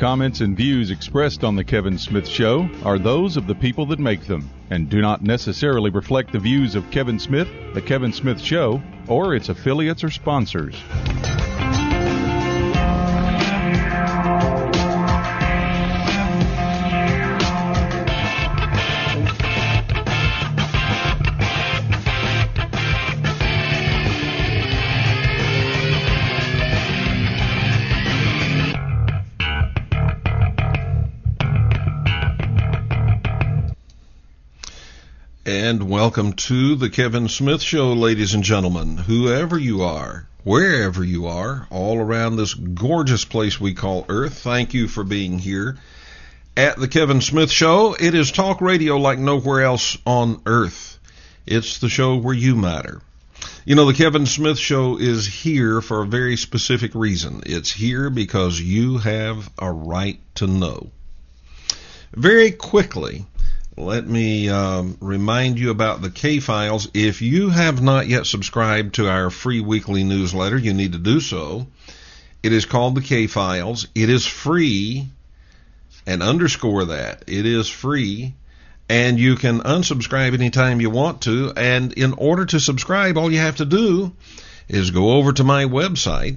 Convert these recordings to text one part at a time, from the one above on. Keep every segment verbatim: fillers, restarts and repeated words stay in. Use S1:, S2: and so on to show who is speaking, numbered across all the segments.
S1: comments, and views expressed on The Kevin Smith Show are those of the people that make them and do not necessarily reflect the views of Kevin Smith, The Kevin Smith Show, or its affiliates or sponsors.
S2: And welcome to the Kevin Smith Show, ladies and gentlemen, whoever you are, wherever you are, all around this gorgeous place we call Earth. Thank you for being here at the Kevin Smith Show. It is talk radio like nowhere else on Earth. It's the show where you matter. You know, the Kevin Smith Show is here for a very specific reason. It's here because you have a right to know. Very quickly, let me um, remind you about the K-Files. If you have not yet subscribed to our free weekly newsletter, you need to do so. It is called the K-Files. It is free, and underscore that. It is free, and you can unsubscribe anytime you want to. And in order to subscribe, all you have to do is go over to my website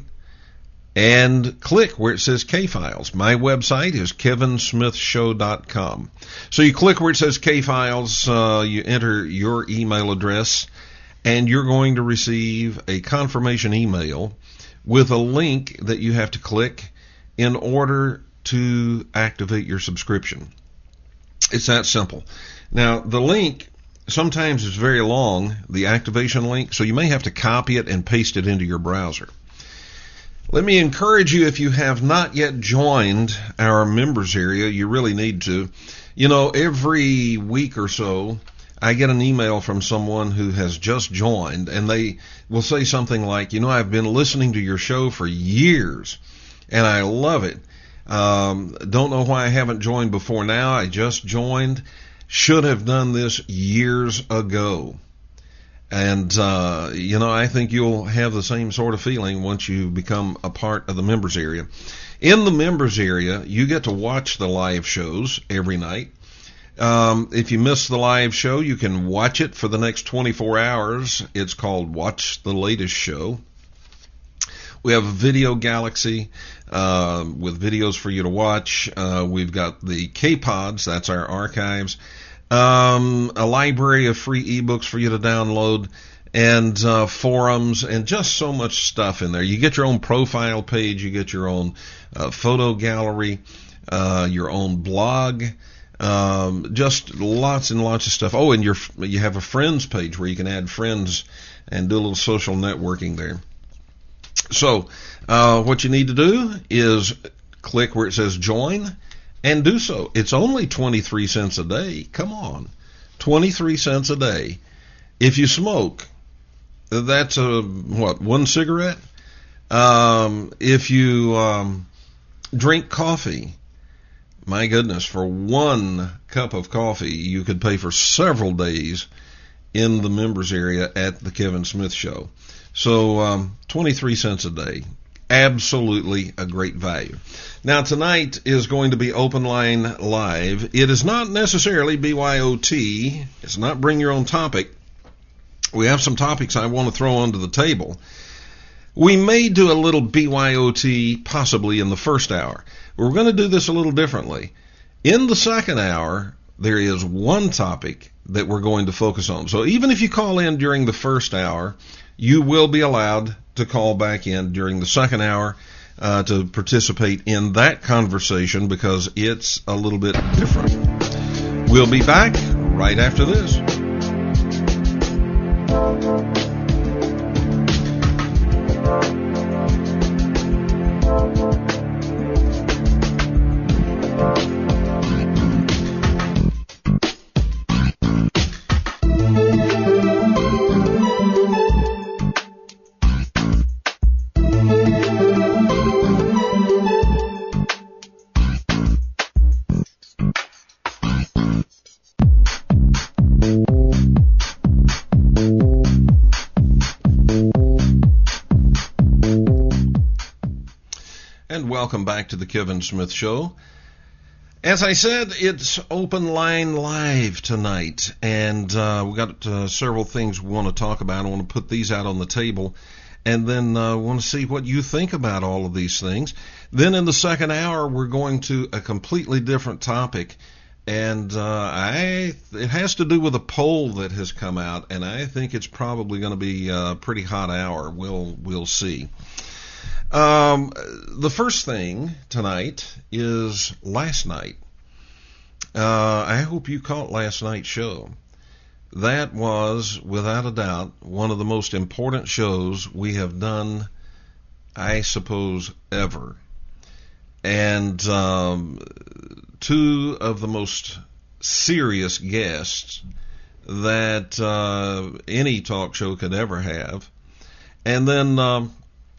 S2: and click where it says K-Files. My website is kevin smith show dot com. So you click where it says K-Files, uh, you enter your email address, and you're going to receive a confirmation email with a link that you have to click in order to activate your subscription. It's that simple. Now, the link sometimes is very long, the activation link, so you may have to copy it and paste it into your browser. Let me encourage you, if you have not yet joined our members area, you really need to. You know, every week or so, I get an email from someone who has just joined, and they will say something like, you know, I've been listening to your show for years, and I love it. Um, don't know why I haven't joined before now. I just joined. Should have done this years ago. And, uh, you know, I think you'll have the same sort of feeling once you become a part of the members area. In the members area, you get to watch the live shows every night. Um, if you miss the live show, you can watch it for the next twenty-four hours. It's called Watch the Latest Show. We have a video galaxy uh, with videos for you to watch. Uh, we've got the K-Pods, that's our archives. Um, a library of free ebooks for you to download, and uh, forums, and just so much stuff in there. You get your own profile page, you get your own uh, photo gallery, uh, your own blog, um, just lots and lots of stuff. Oh, and your you have a friends page where you can add friends and do a little social networking there. So uh, what you need to do is click where it says join, and do so. It's only twenty-three cents a day. Come on. twenty-three cents a day. If you smoke, that's a, what, one cigarette? Um, if you um, drink coffee, my goodness, for one cup of coffee, you could pay for several days in the members area at the Kevin Smith Show. So um, twenty-three cents a day. Absolutely a great value. Now, tonight is going to be Open Line Live. It is not necessarily B Y O T. It's not bring your own topic. We have some topics I want to throw onto the table. We may do a little B Y O T possibly in the first hour. We're going to do this a little differently. In the second hour, there is one topic that we're going to focus on. So even if you call in during the first hour, you will be allowed to call back in during the second hour uh, to participate in that conversation, because it's a little bit different. We'll be back right after this.
S3: Thank you.
S2: welcome back to the Kevin Smith Show. As I said, it's Open Line Live tonight, and uh, we've got uh, several things we want to talk about. I want to put these out on the table, and then uh, want to see what you think about all of these things. Then in the second hour, we're going to a completely different topic, and uh, I it has to do with a poll that has come out, and I think it's probably going to be a pretty hot hour. We'll we'll see. Um, the first thing tonight is last night. Uh, I hope you caught last night's show. That was, without a doubt, one of the most important shows we have done, I suppose, ever. And um, two of the most serious guests that uh, any talk show could ever have. And then um,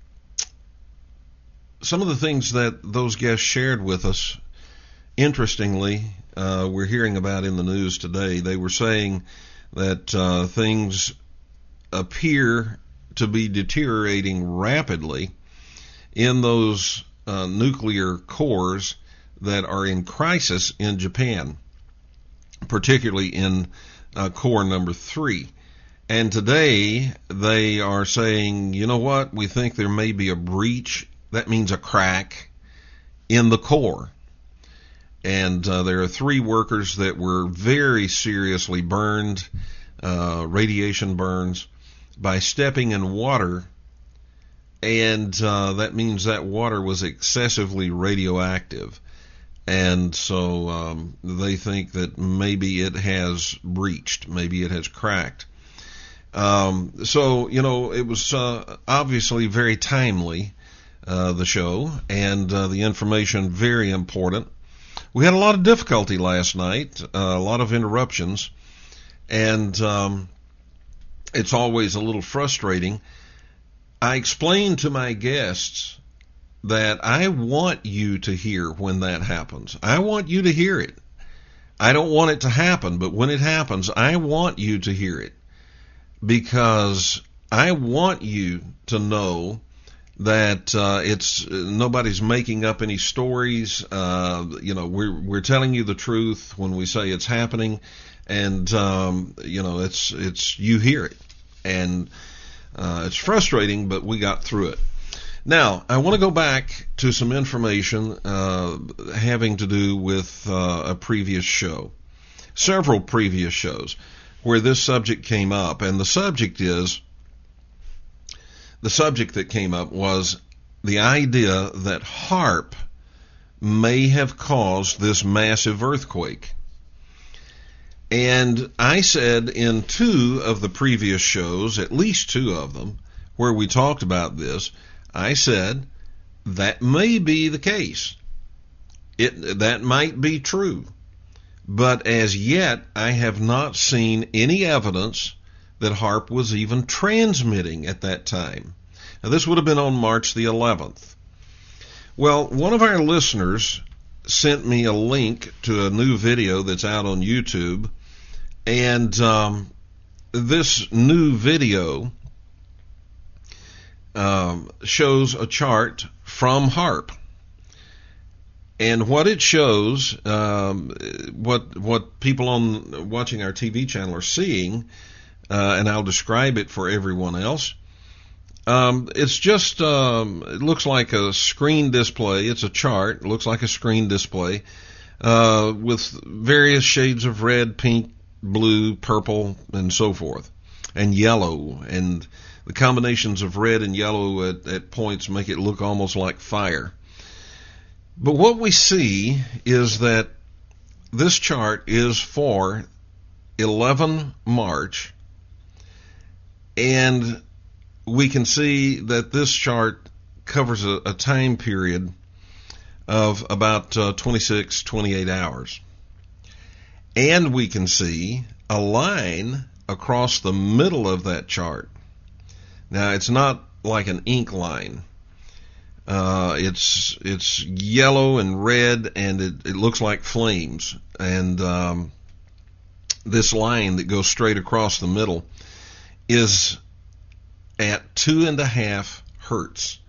S2: some of the things that those guests shared with us, interestingly, uh, we're hearing about in the news today. They were saying that uh, things appear to be deteriorating rapidly in those uh, nuclear cores that are in crisis in Japan, particularly in uh, core number three. And today they are saying, you know what, we think there may be a breach. That means a crack in the core. And uh, there are three workers that were very seriously burned, uh, radiation burns, by stepping in water. And uh, that means that water was excessively radioactive. And so um, they think that maybe it has breached, maybe it has cracked. Um, so, you know, it was uh, obviously very timely. Uh, the show, and uh, the information very important. We had a lot of difficulty last night, uh, a lot of interruptions, and um, it's always a little frustrating. I explained to my guests that I want you to hear when that happens. I want you to hear it. I don't want it to happen, but when it happens, I want you to hear it, because I want you to know that uh, it's uh, nobody's making up any stories. Uh, you know, we're we're telling you the truth when we say it's happening, and um, you know, it's it's you hear it, and uh, it's frustrating, but we got through it. Now, I want to go back to some information uh, having to do with uh, a previous show, several previous shows where this subject came up, and the subject is. The subject that came up was the idea that HAARP may have caused this massive earthquake. And I said in two of the previous shows, at least two of them, where we talked about this, I said that may be the case. It that might be true. But as yet, I have not seen any evidence that HAARP was even transmitting at that time. Now, this would have been on March the eleventh. Well, one of our listeners sent me a link to a new video that's out on YouTube, and um, this new video um, shows a chart from HAARP. And what it shows, um, what what people on watching our T V channel are seeing, uh, and I'll describe it for everyone else. Um, it's just, um, it looks like a screen display. It's a chart. It looks like a screen display uh, with various shades of red, pink, blue, purple, and so forth, and yellow. And the combinations of red and yellow at, at points make it look almost like fire. But what we see is that this chart is for eleven March, and we can see that this chart covers a, a time period of about uh, twenty-six, twenty-eight hours. And we can see a line across the middle of that chart. Now, it's not like an ink line. Uh, it's it's yellow and red, and it, it looks like flames. And um, this line that goes straight across the middle is at two and a half hertz.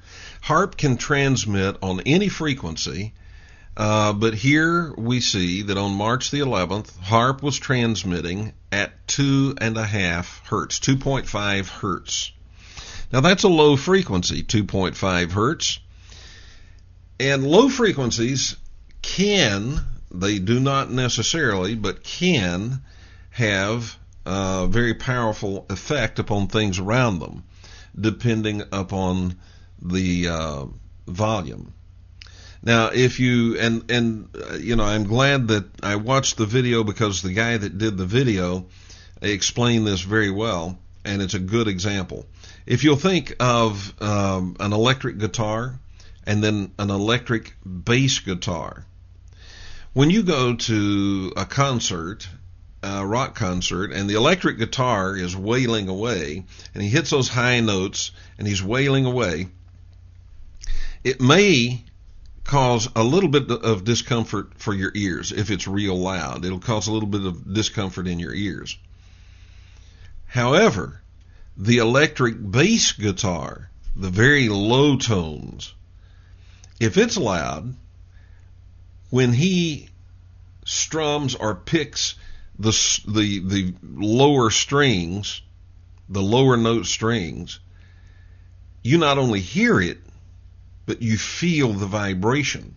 S2: HAARP can transmit on any frequency, uh, but here we see that on March the eleventh, HAARP was transmitting at two and a half hertz, two point five hertz. Now that's a low frequency, two point five hertz. And low frequencies can, they do not necessarily, but can have a very powerful effect upon things around them, depending upon the uh, volume. Now, if you, and, and uh, you know, I'm glad that I watched the video, because the guy that did the video explained this very well, and it's a good example. If you'll think of um, an electric guitar and then an electric bass guitar, when you go to a concert, a rock concert, and the electric guitar is wailing away, and he hits those high notes, and he's wailing away, it may cause a little bit of discomfort for your ears. If it's real loud, it'll cause a little bit of discomfort in your ears. However, the electric bass guitar, the very low tones, if it's loud, when he strums or picks the the the lower strings, the lower note strings, you not only hear it, but you feel the vibration.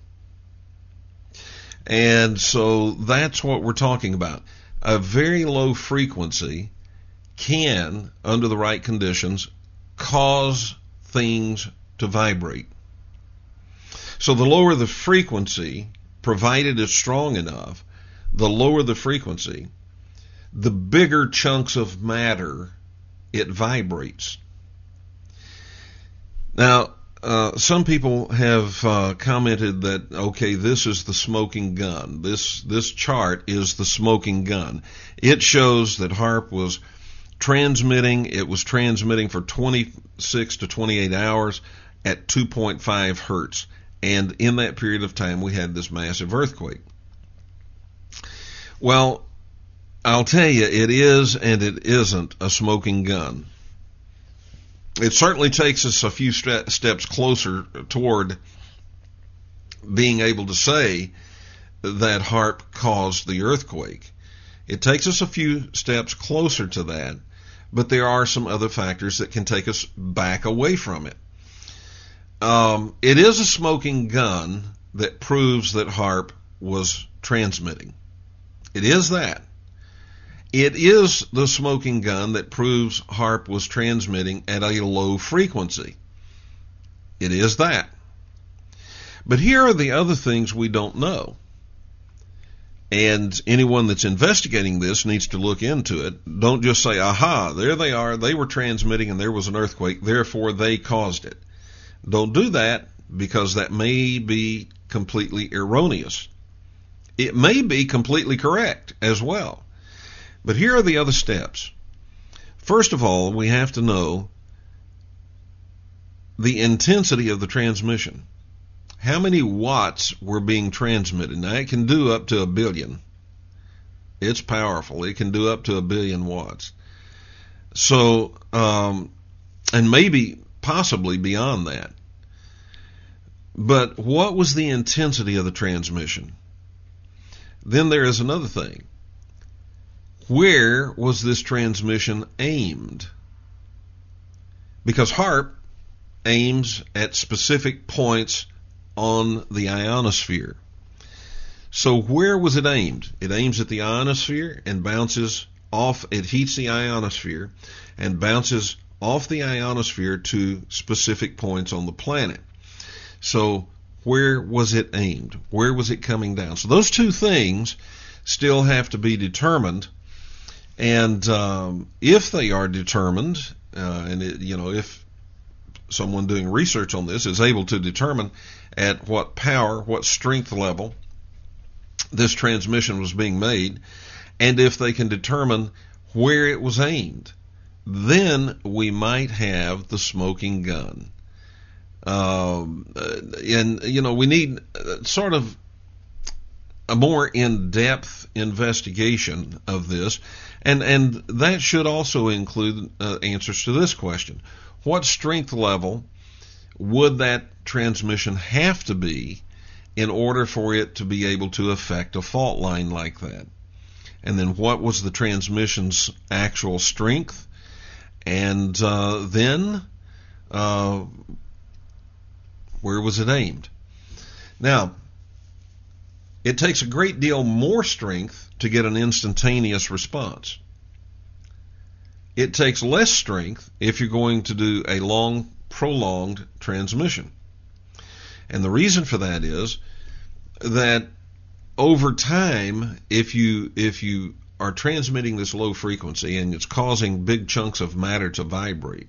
S2: And so that's what we're talking about. A very low frequency can, under the right conditions, cause things to vibrate. So the lower the frequency, provided it's strong enough, the lower the frequency, the bigger chunks of matter it vibrates. Now, uh, some people have uh, commented that, okay, this is the smoking gun. This this chart is the smoking gun. It shows that HAARP was transmitting, it was transmitting for twenty-six to twenty-eight hours at two point five hertz. And in that period of time, we had this massive earthquake. Well, I'll tell you, it is and it isn't a smoking gun. It certainly takes us a few st- steps closer toward being able to say that HAARP caused the earthquake. It takes us a few steps closer to that, but there are some other factors that can take us back away from it. Um, it is a smoking gun that proves that HAARP was transmitting. It is that. It is the smoking gun that proves HAARP was transmitting at a low frequency. It is that. But here are the other things we don't know. And anyone that's investigating this needs to look into it. Don't just say, aha, there they are, they were transmitting and there was an earthquake, therefore they caused it. Don't do that, because that may be completely erroneous. It may be completely correct as well. But here are the other steps. First of all, we have to know the intensity of the transmission. How many watts were being transmitted? Now, it can do up to a billion. It's powerful. It can do up to a billion watts. So, um, and maybe possibly beyond that. But what was the intensity of the transmission? Then there is another thing. Where was this transmission aimed? Because HAARP aims at specific points on the ionosphere. So where was it aimed? It aims at the ionosphere and bounces off, it heats the ionosphere and bounces off the ionosphere to specific points on the planet. So where was it aimed? Where was it coming down? So those two things still have to be determined. And um, if they are determined, uh, and it, you know, if someone doing research on this is able to determine at what power, what strength level this transmission was being made, and if they can determine where it was aimed, then we might have the smoking gun. Um, and, you know, we need sort of a more in-depth investigation of this. And and that should also include uh, answers to this question. What strength level would that transmission have to be in order for it to be able to affect a fault line like that? And then what was the transmission's actual strength? And uh, then uh, where was it aimed? Now, it takes a great deal more strength to get an instantaneous response. It takes less strength if you're going to do a long, prolonged transmission. And the reason for that is that over time, if you if you are transmitting this low frequency and it's causing big chunks of matter to vibrate,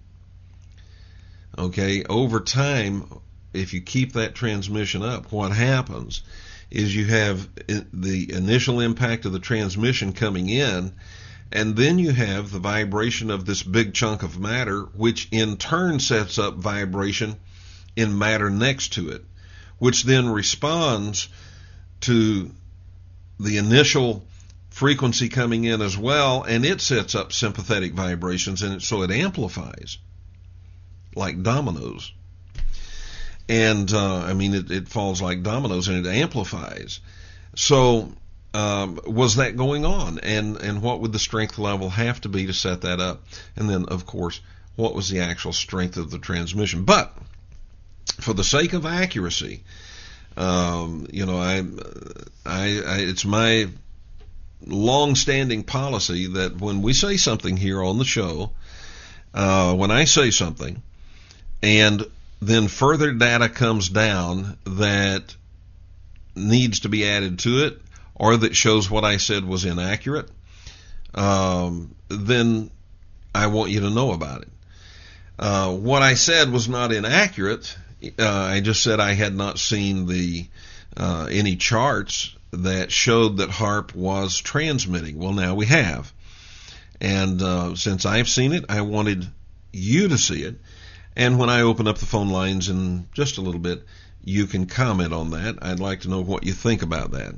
S2: okay, over time, if you keep that transmission up, what happens is you have the initial impact of the transmission coming in, and then you have the vibration of this big chunk of matter, which in turn sets up vibration in matter next to it, which then responds to the initial frequency coming in as well, and it sets up sympathetic vibrations, and it, so it amplifies like dominoes. And uh, I mean, it, it falls like dominoes, and it amplifies. So um, was that going on? And and what would the strength level have to be to set that up? And then, of course, what was the actual strength of the transmission? But for the sake of accuracy, um, you know, I, I, I it's my long-standing policy that when we say something here on the show, uh, when I say something, and then further data comes down that needs to be added to it, or that shows what I said was inaccurate, um, then I want you to know about it. Uh, what I said was not inaccurate. Uh, I just said I had not seen the uh, any charts that showed that HAARP was transmitting. Well, now we have. And uh, since I've seen it, I wanted you to see it. And when I open up the phone lines in just a little bit, you can comment on that. I'd like to know what you think about that.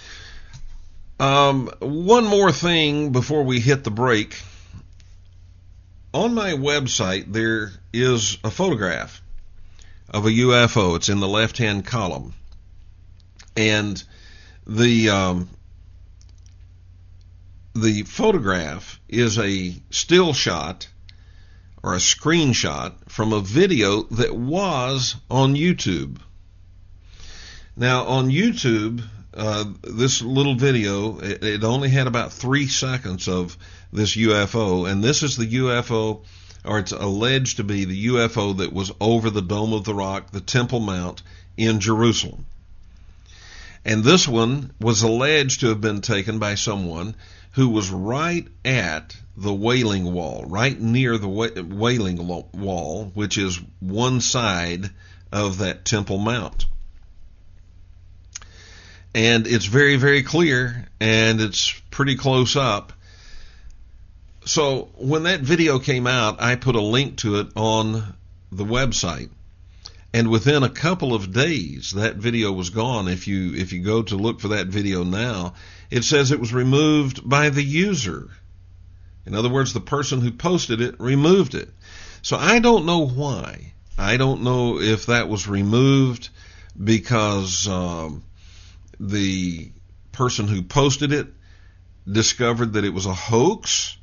S2: Um, one more thing before we hit the break. On my website, there is a photograph of a U F O. It's in the left-hand column. And the um, the photograph is a still shot or a screenshot from a video that was on YouTube. Now, on YouTube, uh, this little video, it, it only had about three seconds of this U F O, and this is the U F O, or it's alleged to be the U F O that was over the Dome of the Rock, the Temple Mount in Jerusalem. And this one was alleged to have been taken by someone who was right at the Wailing Wall, right near the Wailing Wall, which is one side of that Temple Mount. And it's very, very clear, and it's pretty close up. So when that video came out, I put a link to it on the website. And within a couple of days, that video was gone. If you if you go to look for that video now, it says it was removed by the user. In other words, the person who posted it removed it. So I don't know why. I don't know if that was removed because um, the person who posted it discovered that it was a hoax,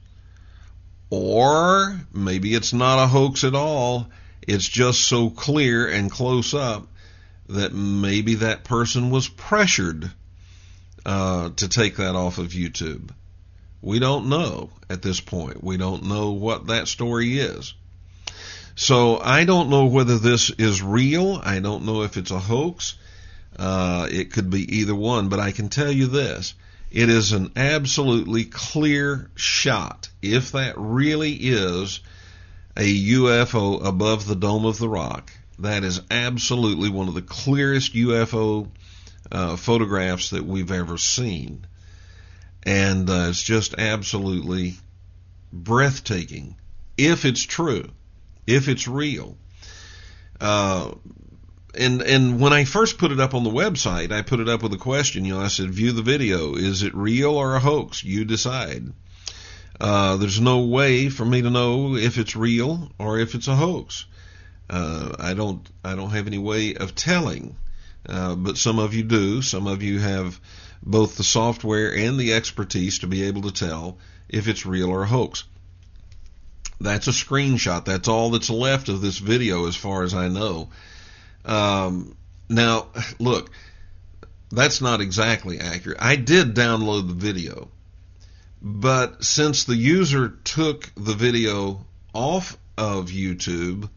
S2: or maybe it's not a hoax at all. It's just so clear and close up that maybe that person was pressured uh, to take that off of YouTube. We don't know at this point. We don't know what that story is. So I don't know whether this is real. I don't know if it's a hoax. Uh, it could be either one, but I can tell you this. It is an absolutely clear shot. If that really is a U F O above the Dome of the Rock, that is absolutely one of the clearest U F O uh, photographs that we've ever seen. And uh, it's just absolutely breathtaking, if it's true, if it's real. Uh, and and when I first put it up on the website, I put it up with a question. You know, I said, view the video. Is it real or a hoax? You decide. Uh, there's no way for me to know if it's real or if it's a hoax. Uh, I don't I don't have any way of telling, uh, but some of you do. Some of you have both the software and the expertise to be able to tell if it's real or a hoax. That's a screenshot. That's all that's left of this video as far as I know. Um, now, look, that's not exactly accurate. I did download the video, but since the user took the video off of YouTube,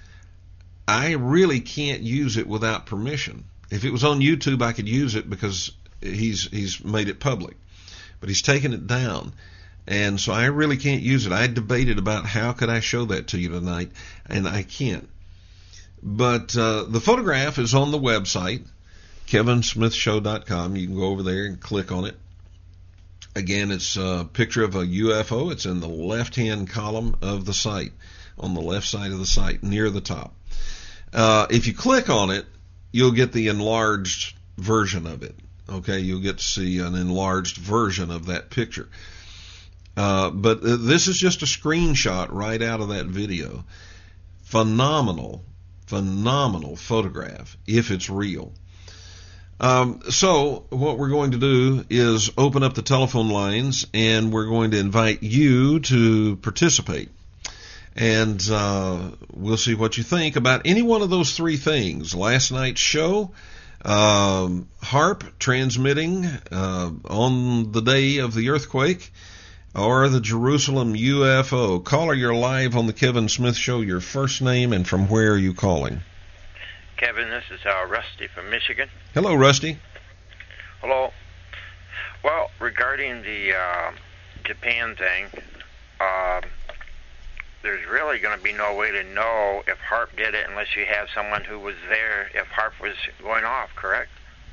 S2: I really can't use it without permission. If it was on YouTube, I could use it because he's he's made it public, but he's taken it down, and so I really can't use it. I debated about how could I show that to you tonight, and I can't. But uh, the photograph is on the website, kevin smith show dot com. You can go over there and click on it. Again, it's a picture of a U F O. It's in the left-hand column of the site, on the left side of the site, near the top. Uh, if you click on it, you'll get the enlarged version of it. Okay, you'll get to see an enlarged version of that picture. Uh, but uh, this is just a screenshot right out of that video. Phenomenal, phenomenal photograph, if it's real. Um, so what we're going to do is open up the telephone lines, and we're going to invite you to participate. And uh, we'll see what you think about any one of those three things. Last night's show, um, HAARP transmitting uh, on the day of the earthquake, or the Jerusalem U F O. Caller, you're live on the Kevin Smith Show. Your first name and from where are you calling?
S3: Kevin, this is uh, Rusty from Michigan.
S2: Hello, Rusty.
S3: Hello. Well, regarding the uh, Japan thing, uh, there's really going to be no way to know if HAARP did it unless you have someone who was there if HAARP was going off, correct?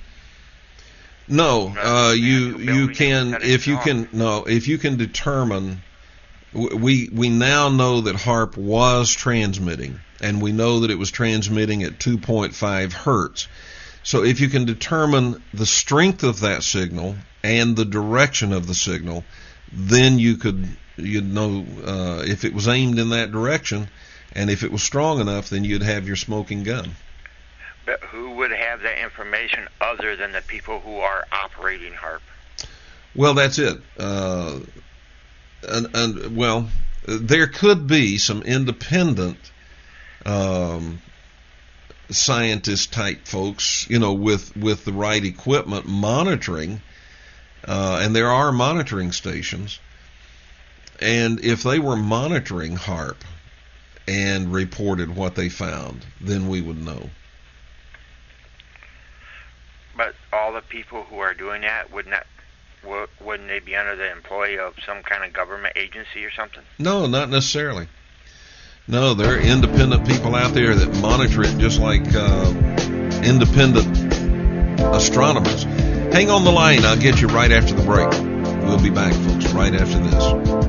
S2: No, uh, you you can if you can no if you can determine. We we now know that HAARP was transmitting, and we know that it was transmitting at two point five hertz. So if you can determine the strength of that signal and the direction of the signal, then you could you'd know uh, if it was aimed in that direction, and if it was strong enough, then you'd have your smoking gun.
S3: But who would have that information other than the people who are operating HAARP?
S2: Well, that's it. Uh, and, and well, there could be some independent um, scientist type folks, you know, with with the right equipment monitoring, uh, and there are monitoring stations. And if they were monitoring HAARP and reported what they found, then we would know.
S3: But all the people who are doing that, wouldn't that, wouldn't they be under the employ of some kind of government agency or something?
S2: No, not necessarily. No, there are independent people out there that monitor it just like uh, independent astronomers. Hang on the line. I'll get you right after the break. We'll be back, folks, right after this.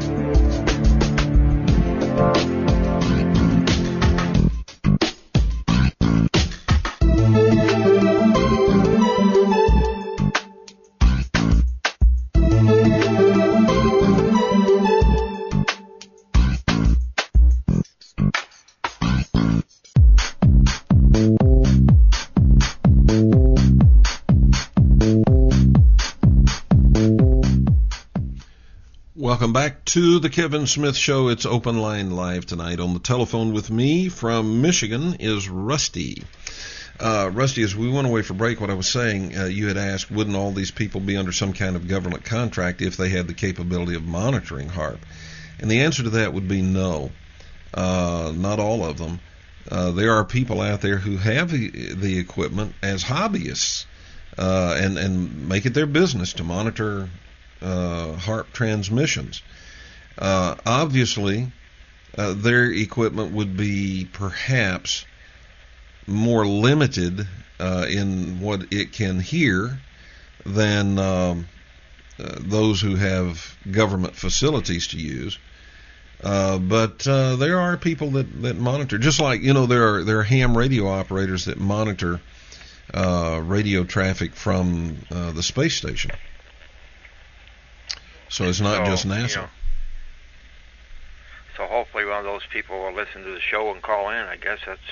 S2: Welcome back to the Kevin Smith Show. It's Open Line Live tonight. On the telephone with me from Michigan is Rusty. Uh, Rusty, as we went away for break, what I was saying, uh, you had asked, wouldn't all these people be under some kind of government contract if they had the capability of monitoring HAARP? And the answer to that would be no. Uh, not all of them. Uh, there are people out there who have the, the equipment as hobbyists uh, and, and make it their business to monitor Uh, HAARP transmissions. Uh, obviously, uh, their equipment would be perhaps more limited uh, in what it can hear than um, uh, those who have government facilities to use. Uh, but uh, there are people that, that monitor, just like, you know, there are there are ham radio operators that monitor uh, radio traffic from uh, the space station. So it's not
S3: so,
S2: just NASA.
S3: You know, so hopefully one of those people will listen to the show and call in. I guess that's...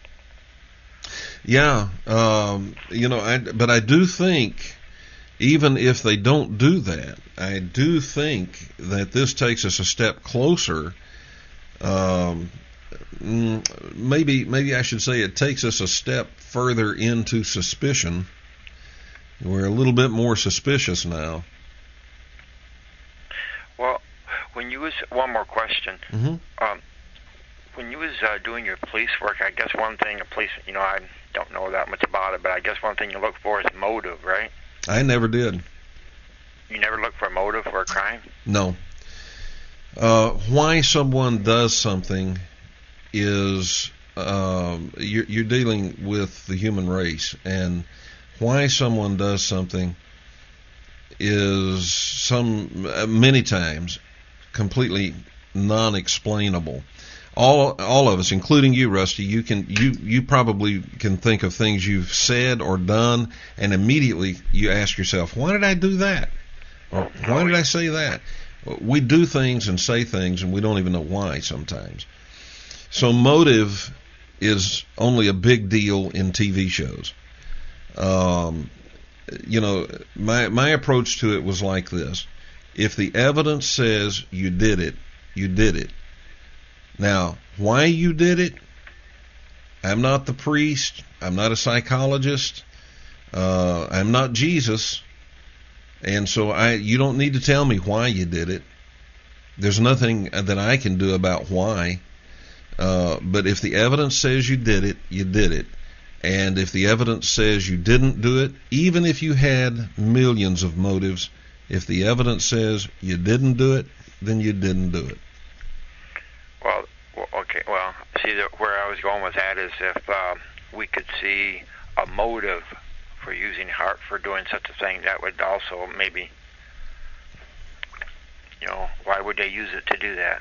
S2: Yeah, um, you know, I, but I do think, even if they don't do that, I do think that this takes us a step closer. Um, maybe, maybe I should say it takes us a step further into suspicion. We're a little bit more suspicious now.
S3: Well, when you was one more question,
S2: mm-hmm.
S3: um, when you was uh, doing your police work, I guess one thing a police, you know, I don't know that much about it, but I guess one thing you look for is motive, right?
S2: I never did.
S3: You never look for motive for a crime?
S2: No. Uh, why someone does something is um, you're, you're dealing with the human race, and why someone does something is some many times completely non-explainable. All all of us, including you, Rusty, you can you you probably can think of things you've said or done, and immediately you ask yourself, why did I do that? Or why did I say that? We do things and say things, and we don't even know why sometimes. So motive is only a big deal in T V shows. Um, you know, my my approach to it was like this: if the evidence says you did it, you did it. Now, why you did it? I'm not the priest. I'm not a psychologist. Uh, I'm not Jesus. And so I, you don't need to tell me why you did it. There's nothing that I can do about why. Uh, but if the evidence says you did it, you did it. And if the evidence says you didn't do it, even if you had millions of motives, if the evidence says you didn't do it, then you didn't do it.
S3: Well, okay, well, see, the, where I was going with that is if uh, we could see a motive for using HAARP for doing such a thing, that would also maybe, you know, why would they use it to do that?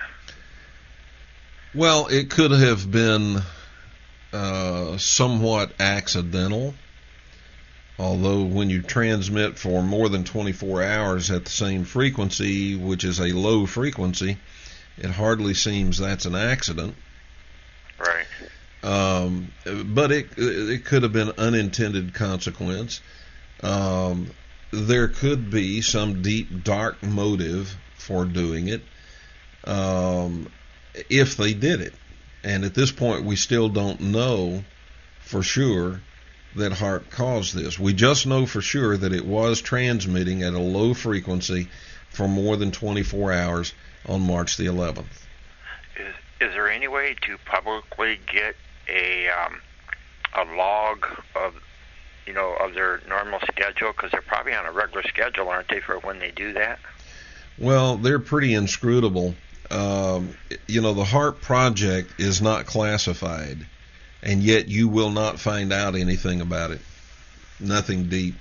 S2: Well, it could have been uh, somewhat accidental, although when you transmit for more than twenty-four hours at the same frequency, which is a low frequency, it hardly seems that's an accident.
S3: Right.
S2: Um, but it it could have been unintended consequence. Um, there could be some deep, dark motive for doing it um, if they did it. And at this point, we still don't know for sure that HAARP caused this. We just know for sure that it was transmitting at a low frequency for more than twenty-four hours on March the eleventh.
S3: Is, is there any way to publicly get a um, a log of, you know, of their normal schedule? Because they're probably on a regular schedule, aren't they, for when they do that?
S2: Well, they're pretty inscrutable. Um, you know, the HAARP project is not classified, and yet you will not find out anything about it. Nothing deep.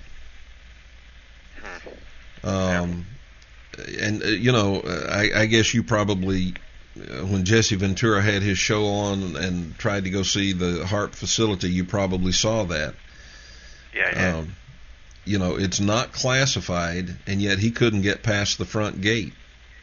S3: Hmm.
S2: Um, and, uh, you know, I, I guess you probably, uh, when Jesse Ventura had his show on and tried to go see the HAARP facility, you probably saw that.
S3: Yeah, I did.
S2: Um, you know, it's not classified, and yet he couldn't get past the front gate.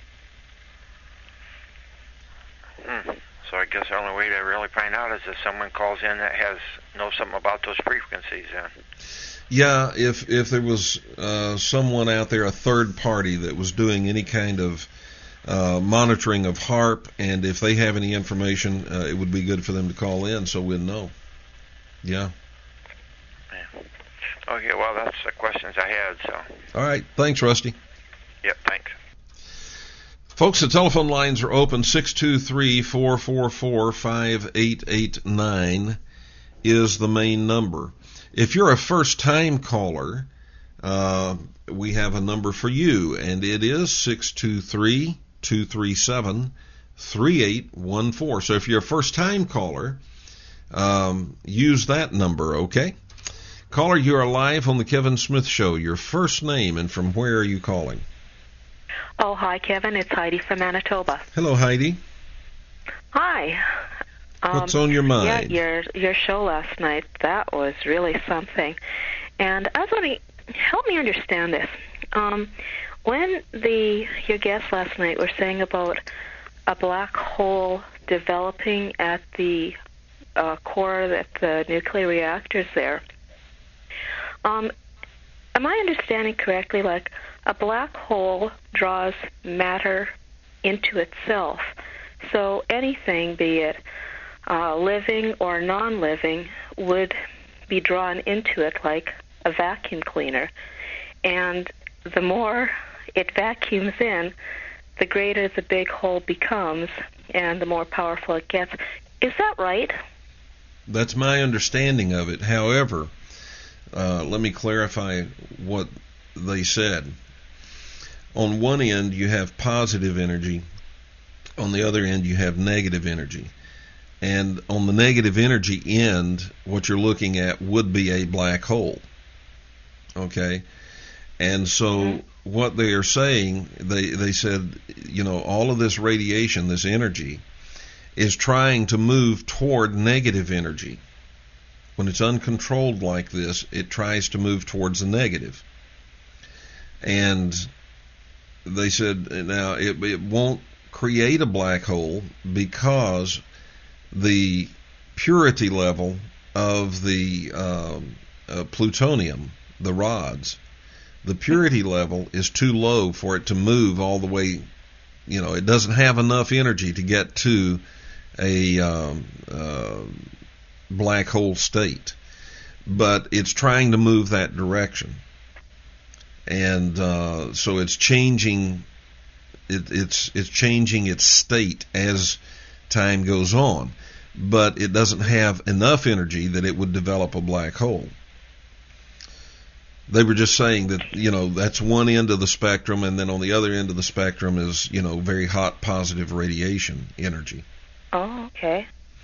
S3: Hmm. So I guess the only way to really find out is if someone calls in that has knows something about those frequencies. Then.
S2: Yeah, if if there was uh, someone out there, a third party that was doing any kind of uh, monitoring of HAARP, and if they have any information, uh, it would be good for them to call in so we'd know. Yeah.
S3: Yeah. Okay, well, that's the questions I had. So.
S2: All right. Thanks, Rusty.
S3: Yep, thanks.
S2: Folks, the telephone lines are open. six two three, four four four, five eight eight nine is the main number. If you're a first-time caller, uh, we have a number for you, and it is six two three, two three seven, three eight one four. So if you're a first-time caller, um, use that number, okay? Caller, you are live on the Kevin Smith Show. Your first name and from where are you calling?
S4: Oh, hi, Kevin. It's Heidi from Manitoba.
S2: Hello, Heidi.
S4: Hi. Um,
S2: What's on your mind?
S4: Yeah, your your show last night, that was really something. And I was wondering, help me understand this. Um, when the your guests last night were saying about a black hole developing at the uh, core at the nuclear reactors there. Um, am I understanding correctly, like a black hole draws matter into itself? So anything, be it uh, living or non-living, would be drawn into it like a vacuum cleaner. And the more it vacuums in, the greater the big hole becomes and the more powerful it gets. Is that right?
S2: That's my understanding of it. However, uh, let me clarify what they said. On one end, you have positive energy. On the other end, you have negative energy. And on the negative energy end, what you're looking at would be a black hole. Okay? And so mm-hmm. what they are saying, they, they said, you know, all of this radiation, this energy, is trying to move toward negative energy. When it's uncontrolled like this, it tries to move towards the negative. And they said, now, it, it won't create a black hole because the purity level of the uh, uh, plutonium, the rods, the purity level is too low for it to move all the way. You know, it doesn't have enough energy to get to a um, uh, black hole state, but it's trying to move that direction, and uh, so it's changing. It, it's it's changing its state as time goes on, but it doesn't have enough energy that it would develop a black hole. They were just saying that, you know, that's one end of the spectrum, and then on the other end of the spectrum is, you know, very hot positive radiation energy.
S4: Oh, okay.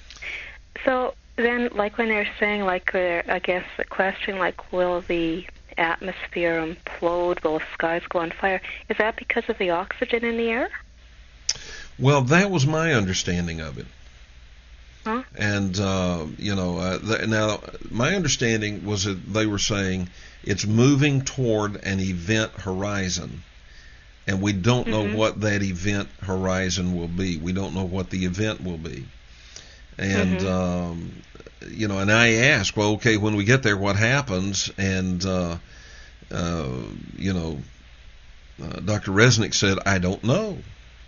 S4: So then, like when they're saying, like, uh, I guess the question, like, will the atmosphere implode, will the skies go on fire, is that because of the oxygen in the air?
S2: Well, that was my understanding of it.
S4: Huh?
S2: And, uh, you know, uh, th- now, my understanding was that they were saying it's moving toward an event horizon, and we don't know mm-hmm. what that event horizon will be. We don't know what the event will be. And, mm-hmm. um, you know, and I asked, well, okay, when we get there, what happens? And, uh, uh, you know, uh, Doctor Resnick said, I don't know.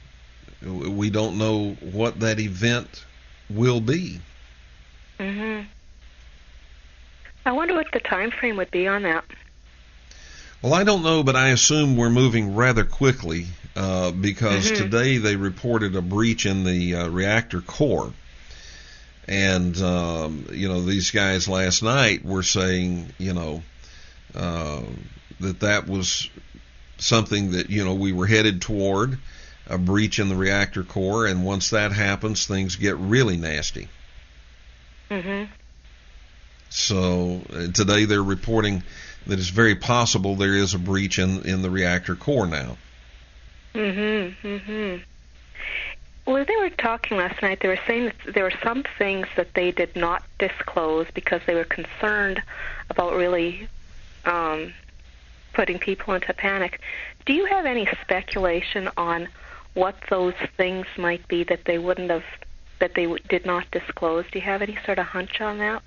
S2: We don't know what that event will be.
S4: Mm-hmm. I wonder what the time frame would be on that.
S2: Well, I don't know, but I assume we're moving rather quickly uh, because mm-hmm. today they reported a breach in the uh, reactor core. And, um, you know, these guys last night were saying, you know, uh, that that was something that, you know, we were headed toward, a breach in the reactor core, and once that happens, things get really nasty.
S4: Mm-hmm.
S2: So uh, today they're reporting that it's very possible there is a breach in, in the reactor core now.
S4: Mm-hmm, mm-hmm. Well, they were talking last night, they were saying that there were some things that they did not disclose because they were concerned about really um, putting people into panic. Do you have any speculation on what those things might be that they wouldn't have, that they w- did not disclose? Do you have any sort of hunch on that?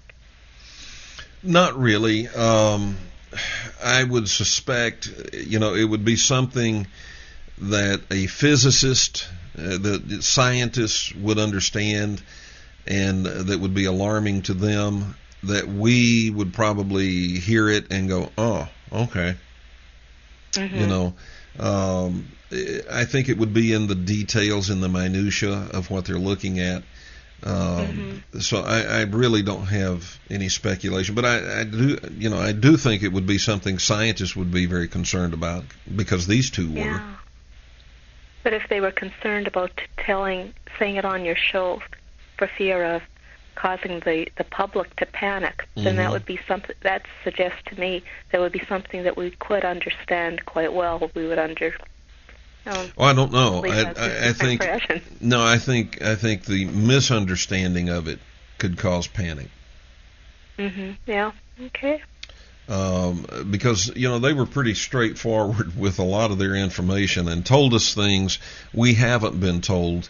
S2: Not really. Um, I would suspect, you know, it would be something that a physicist, uh, that scientists would understand, and uh, that would be alarming to them, that we would probably hear it and go, oh, okay. Mm-hmm. You know, um, I think it would be in the details, in the minutia of what they're looking at. Um, mm-hmm. So I, I really don't have any speculation, but I, I do, you know, I do think it would be something scientists would be very concerned about, because these two
S4: yeah.
S2: were.
S4: But if they were concerned about telling, saying it on your show for fear of causing the, the public to panic, then mm-hmm. that would be something, that suggests to me that would be something that we could understand quite well. We would under. Um,
S2: well, I don't know. I, I, I think no. I think I think the misunderstanding of it could cause panic.
S4: Mm-hmm. Yeah. Okay.
S2: Um, because, you know, they were pretty straightforward with a lot of their information and told us things we haven't been told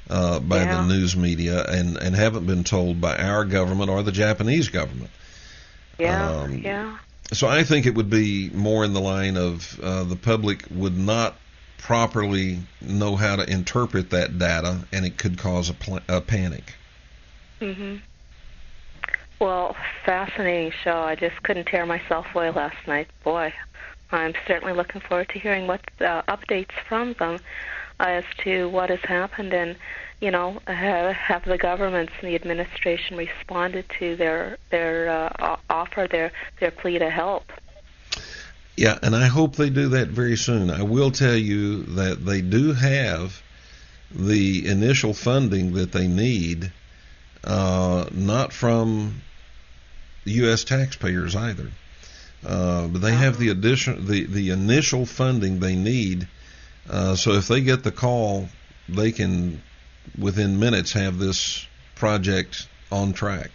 S2: uh, by
S4: yeah.
S2: the news media and, and haven't been told by our government or the Japanese government.
S4: Yeah,
S2: Um,
S4: yeah.
S2: So I think it would be more in the line of uh, the public would not properly know how to interpret that data, and it could cause a, pl- a panic.
S4: hmm Well, fascinating show. I just couldn't tear myself away last night. Boy, I'm certainly looking forward to hearing what uh, updates from them as to what has happened, and you know, have, have the governments and the administration responded to their their uh, offer, their their plea to help.
S2: Yeah, and I hope they do that very soon. I will tell you that they do have the initial funding that they need, uh, not from U S taxpayers either, uh, but they have the addition, the the initial funding they need. Uh, so if they get the call, they can within minutes have this project on track.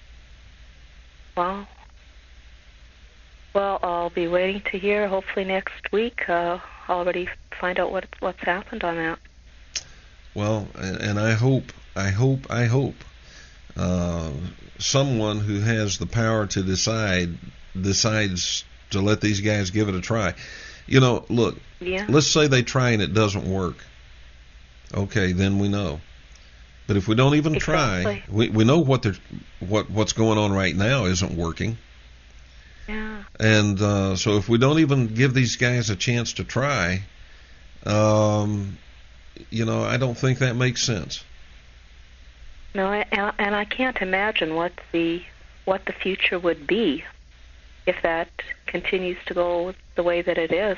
S4: Wow. Well, I'll be waiting to hear. Hopefully next week, uh, I'll already find out what what's happened on that.
S2: Well, and, and I hope, I hope, I hope uh, someone who has the power to decide decides to let these guys give it a try. You know, look,
S4: yeah.
S2: let's say they try and it doesn't work. Okay, then we know. But if we don't even
S4: exactly.
S2: try, we we know what they're, what what's going on right now isn't working.
S4: Yeah.
S2: And uh, so if we don't even give these guys a chance to try, um, you know, I don't think that makes sense.
S4: No, and, and I can't imagine what the what the future would be if that continues to go the way that it is.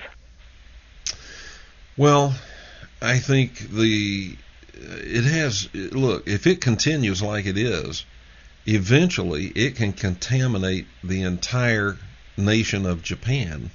S2: Well, I think the it has, look, if it continues like it is, eventually it can contaminate the entire nation of Japan.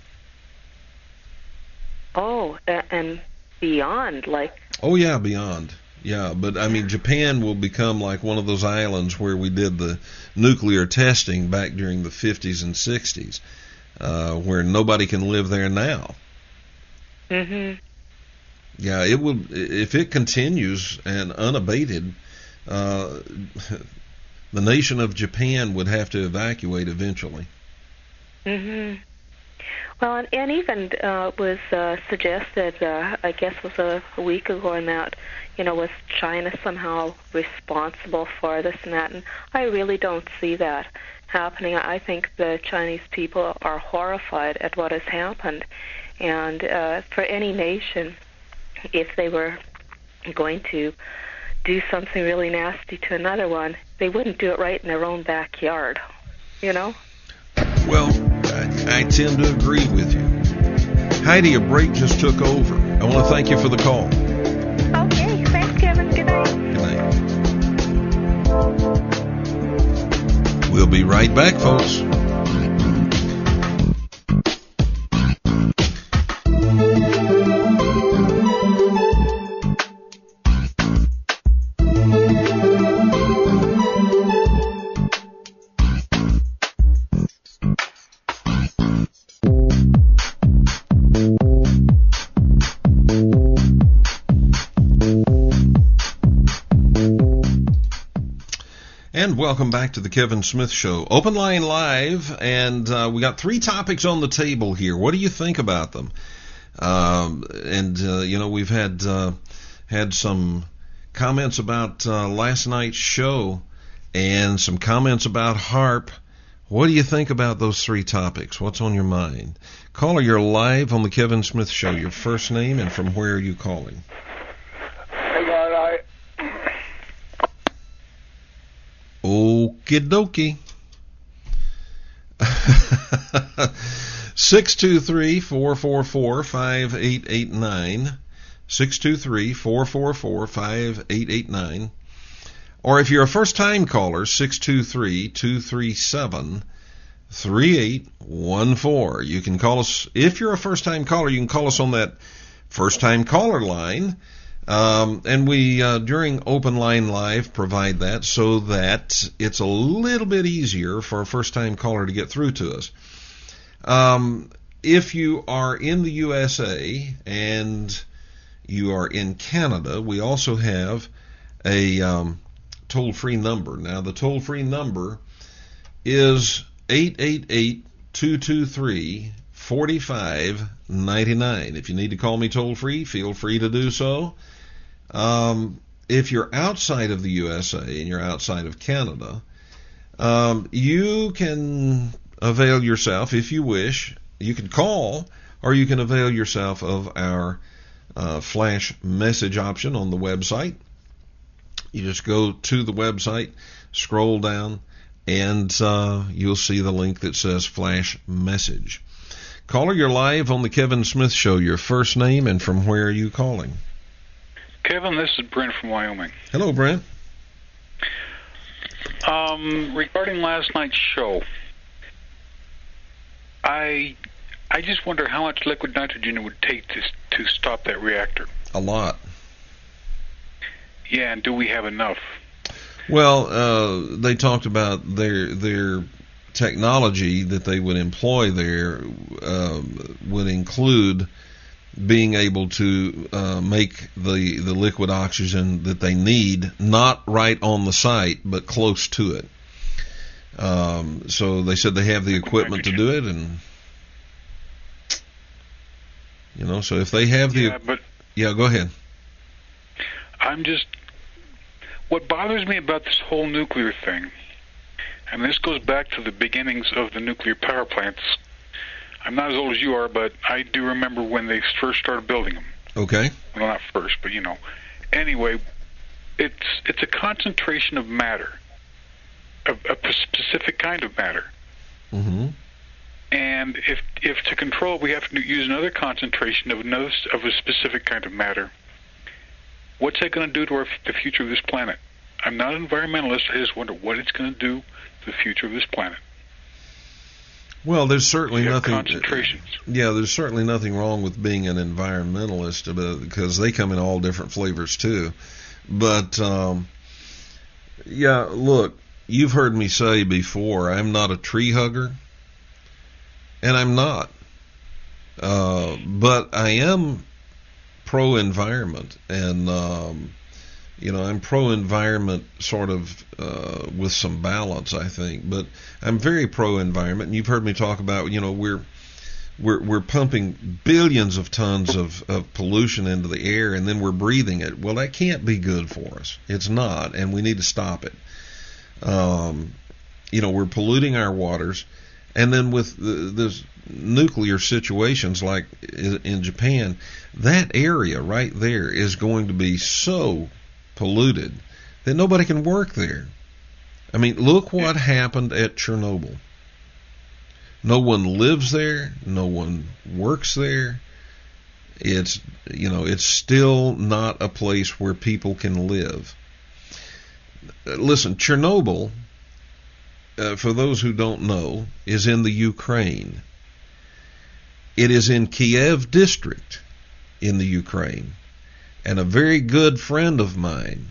S4: Oh, and beyond, like...
S2: Oh, yeah, beyond. Yeah, but, I mean, Japan will become like one of those islands where we did the nuclear testing back during the fifties and sixties, uh, where nobody can live there now.
S4: Mm-hmm.
S2: Yeah, it will. If it continues and unabated, uh, the nation of Japan would have to evacuate eventually.
S4: Mm-hmm. Well, and, and even uh, was uh, suggested, uh, I guess it was a, a week ago, in that, you know, was China somehow responsible for this and that? And I really don't see that happening. I think the Chinese people are horrified at what has happened, and uh, for any nation, if they were going to do something really nasty to another one, they wouldn't do it right in their own backyard, you know?
S2: Well, I, I tend to agree with you. Heidi, a break just took over. I want to thank you for the call.
S4: Okay, thanks, Kevin. Good night.
S2: Good night. We'll be right back, folks. And welcome back to the Kevin Smith Show. Open Line Live, and uh, we got three topics on the table here. What do you think about them? Um, and, uh, you know, we've had uh, had some comments about uh, last night's show and some comments about HAARP. What do you think about those three topics? What's on your mind? Caller, you're live on the Kevin Smith Show. Your first name and from where are you calling? Okie dokie. six two three, four four four, five eight eight nine. six two three, four four four, five eight eight nine. Or if you're a first-time caller, six two three, two three seven, three eight one four. You can call us, if you're a first-time caller, you can call us on that first-time caller line. Um, and we, uh, during Open Line Live, provide that so that it's a little bit easier for a first-time caller to get through to us. Um, if you are in the U S A and you are in Canada, we also have a um, toll-free number. Now, the toll-free number is eight eight eight, two two three, four five nine nine. If you need to call me toll-free, feel free to do so. Um, if you're outside of the U S A and you're outside of Canada, um, you can avail yourself, if you wish, you can call, or you can avail yourself of our uh, flash message option on the website. You just go to the website, scroll down, and uh, you'll see the link that says flash message. Caller, you're live on the Kevin Smith Show. Your first name and from where are you calling?
S5: Kevin, this is Brent from Wyoming.
S2: Hello, Brent.
S5: Um, regarding last night's show, I I just wonder how much liquid nitrogen it would take to to stop that reactor.
S2: A lot.
S5: Yeah, and do we have enough?
S2: Well, uh, they talked about their their technology that they would employ there um, would include being able to uh, make the the liquid oxygen that they need, not right on the site, but close to it. Um, so they said they have the equipment to do it, and you know, so if they have the
S5: yeah, but
S2: yeah, go ahead.
S5: I'm just what bothers me about this whole nuclear thing, and this goes back to the beginnings of the nuclear power plants. I'm not as old as you are, but I do remember when they first started building them.
S2: Okay.
S5: Well, not first, but you know. Anyway, it's it's a concentration of matter, a, a specific kind of matter.
S2: Mm-hmm.
S5: And if if to control it, we have to use another concentration of another of a specific kind of matter. What's that going to do to our, the future of this planet? I'm not an environmentalist. I just wonder what it's going to do to the future of this planet.
S2: Well, there's certainly nothing.
S5: Concentrations.
S2: Yeah, there's certainly nothing wrong with being an environmentalist because they come in all different flavors too. But um, yeah, look, you've heard me say before, I'm not a tree hugger, and I'm not. Uh, but I am pro-environment, and um, you know, I'm pro-environment sort of uh, with some balance, I think. But I'm very pro-environment, and you've heard me talk about, you know, we're we're we're pumping billions of tons of, of pollution into the air, and then we're breathing it. Well, that can't be good for us. It's not, and we need to stop it. Um, you know, we're polluting our waters, and then with the, this nuclear situations like in Japan, that area right there is going to be so polluted that nobody can work there. I mean, look what happened at Chernobyl. No one lives there, no one works there. It's, you know, it's still not a place where people can live. Listen, Chernobyl, uh, for those who don't know, is in the Ukraine. It is in Kiev district in the Ukraine. And a very good friend of mine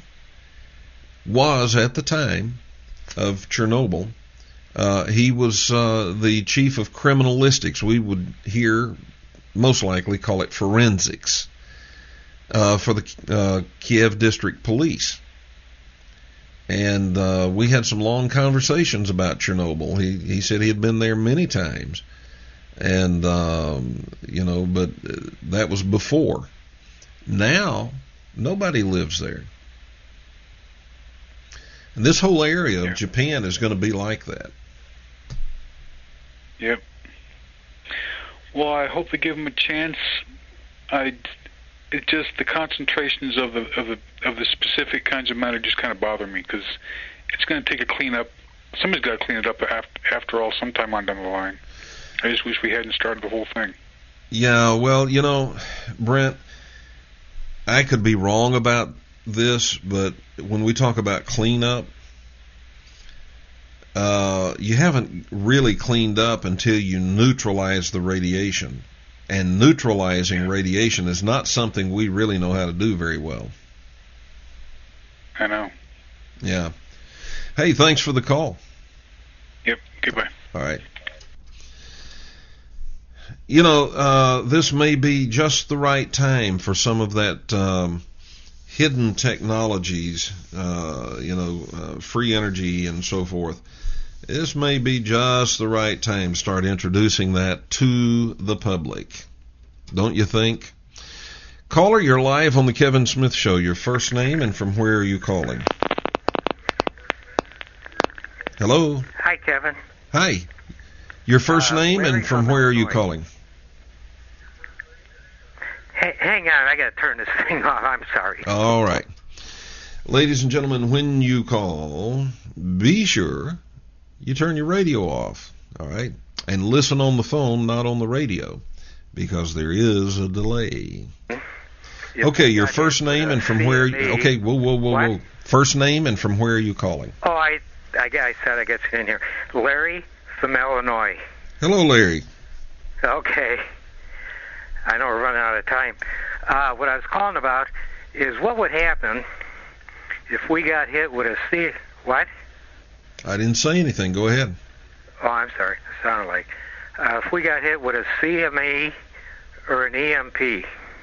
S2: was, at the time of Chernobyl, uh, he was uh, the chief of criminalistics. We would here most likely call it forensics uh, for the uh, Kiev district police. And uh, we had some long conversations about Chernobyl. He, he said he had been there many times. And, um, you know, but that was before. Now, nobody lives there. And this whole area
S5: yeah.
S2: of Japan is going to be like that.
S5: Yep. Well, I hope they give them a chance. I, it just the concentrations of the of the of the specific kinds of matter just kind of bother me because it's going to take a cleanup. Somebody's got to clean it up after, after all, sometime on down the line. I just wish we hadn't started the whole thing.
S2: Yeah, well, you know, Brent, I could be wrong about this, but when we talk about cleanup, uh, you haven't really cleaned up until you neutralize the radiation. And neutralizing radiation is not something we really know how to do very well.
S5: I know.
S2: Yeah. Hey, thanks for the call.
S5: Yep, goodbye.
S2: All right. You know, uh, this may be just the right time for some of that um, hidden technologies, uh, you know, uh, free energy and so forth, this may be just the right time to start introducing that to the public. Don't you think? Caller, you're live on the Kevin Smith Show. Your first name and from where are you calling? Hello?
S6: Hi, Kevin.
S2: Hi. Your first
S6: Uh,
S2: name
S6: Larry
S2: and from
S6: from
S2: where are you
S6: Illinois.
S2: calling?
S6: Hey, hang on, I got to turn this thing off. I'm sorry.
S2: All right. Ladies and gentlemen, when you call, be sure you turn your radio off, all right? And listen on the phone, not on the radio, because there is a delay.
S6: If
S2: Okay,
S6: we
S2: your
S6: got
S2: first
S6: hit
S2: name
S6: with
S2: and
S6: a
S2: from where...
S6: C M E
S2: Okay, whoa, whoa, whoa,
S6: What?
S2: whoa. First name and from where are you calling?
S6: Oh, I, I, I said I get it in here. Larry from Illinois.
S2: Hello, Larry.
S6: Okay. I know we're running out of time. Uh, what I was calling about is what would happen if we got hit with a C... What?
S2: I didn't say anything. Go ahead.
S6: Oh, I'm sorry. It sounded like... Uh, if we got hit with a C M E or an E M P...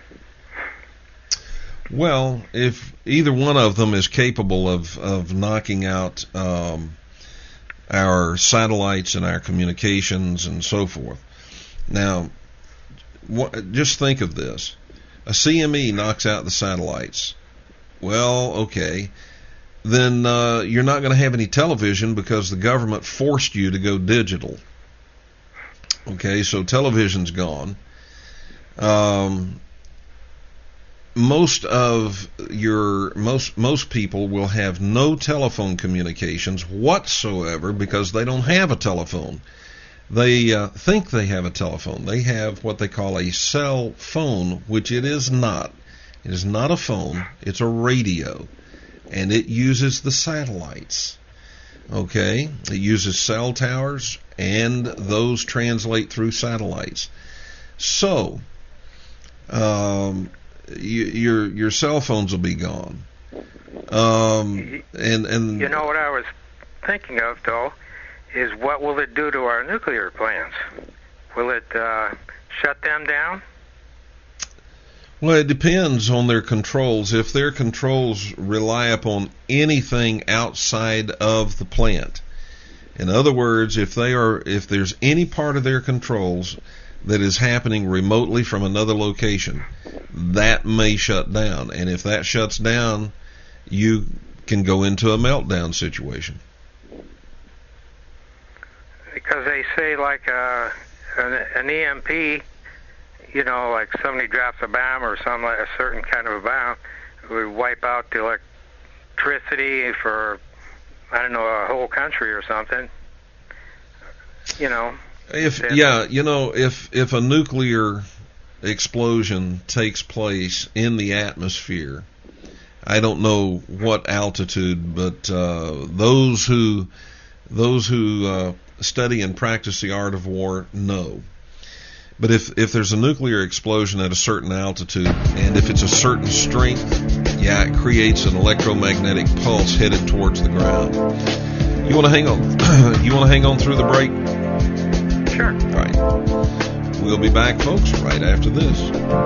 S2: Well, if either one of them is capable of, of knocking out um, our satellites and our communications and so forth. Now, what, just think of this. A C M E knocks out the satellites. Well, okay. Then uh, you're not going to have any television because the government forced you to go digital. Okay, so television's gone. Um... Most of your most most people will have no telephone communications whatsoever because they don't have a telephone. They uh, think they have a telephone. They have what they call a cell phone, which it is not. It is not a phone. It's a radio, and it uses the satellites. Okay, it uses cell towers, and those translate through satellites. So. Um, Your your cell phones will be gone, um, and and
S6: You know what I was thinking of, though, is what will it do to our nuclear plants? Will it uh, shut them down?
S2: Well, it depends on their controls. If their controls rely upon anything outside of the plant, in other words, if they are if there's any part of their controls that is happening remotely from another location, that may shut down. And if that shuts down, you can go into a meltdown situation.
S6: Because they say like uh, an, an E M P, you know, like somebody drops a bomb or some like a certain kind of a bomb, would wipe out the electricity for, I don't know, a whole country or something. You know.
S2: If yeah, you know, if if a nuclear explosion takes place in the atmosphere, I don't know what altitude, but uh, those who those who uh, study and practice the art of war know. But if if there's a nuclear explosion at a certain altitude, and if it's a certain strength, yeah, it creates an electromagnetic pulse headed towards the ground. You want to hang on? You want to hang on through the break?
S6: Sure.
S2: Right. We'll be back, folks, right after this.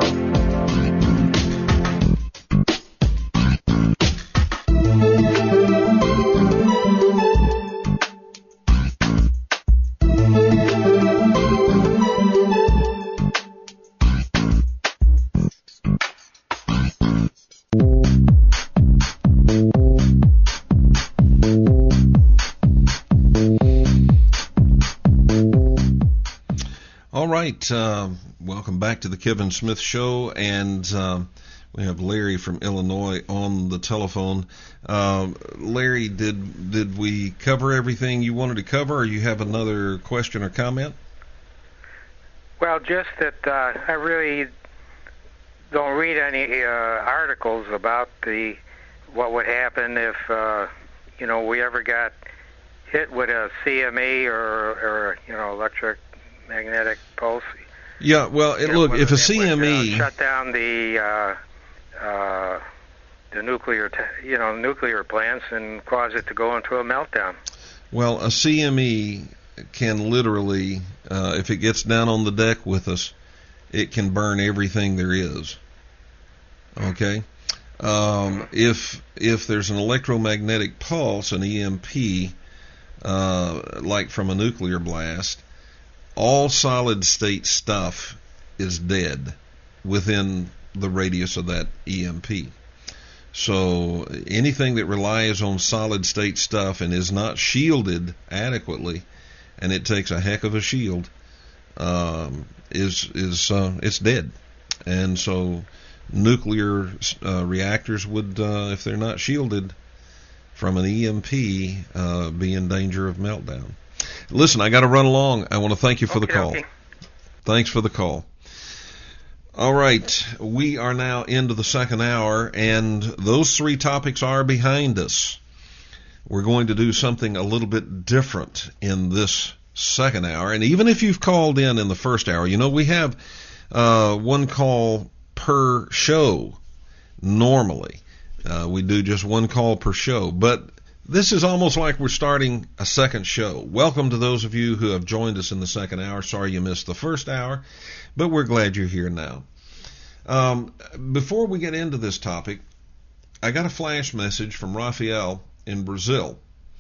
S2: All right, uh, welcome back to the Kevin Smith Show, and uh, we have Larry from Illinois on the telephone. Uh, Larry, did did we cover everything you wanted to cover, or you have another question or comment?
S6: Well, just that uh, I really don't read any uh, articles about the what would happen if uh, you know we ever got hit with a C M E or, or you know electric magnetic pulse.
S2: Yeah, well, it,
S6: You know,
S2: look,
S6: whether
S2: if a
S6: it
S2: C M E...
S6: would, uh, shut down the uh, uh, the nuclear, t- you know, nuclear plants and cause it to go into a meltdown.
S2: Well, a C M E can literally, uh, if it gets down on the deck with us, it can burn everything there is. Okay? Um, if if there's an electromagnetic pulse, an E M P, uh, like from a nuclear blast, all solid state stuff is dead within the radius of that E M P. So anything that relies on solid state stuff and is not shielded adequately, and it takes a heck of a shield, um, is is uh, it's dead. And so nuclear uh, reactors would, uh, if they're not shielded from an E M P, uh, be in danger of meltdown. Listen, I got to run along. I want to thank you for
S6: okay,
S2: the call.
S6: Okay.
S2: Thanks for the call. All right, we are now into the second hour, and those three topics are behind us. We're going to do something a little bit different in this second hour. And even if you've called in in the first hour, you know, we have uh, one call per show normally. Uh, we do just one call per show. But this is almost like we're starting a second show. Welcome to those of you who have joined us in the second hour. Sorry you missed the first hour, but we're glad you're here now. Um, before we get into this topic, I got a flash message from Rafael in Brazil.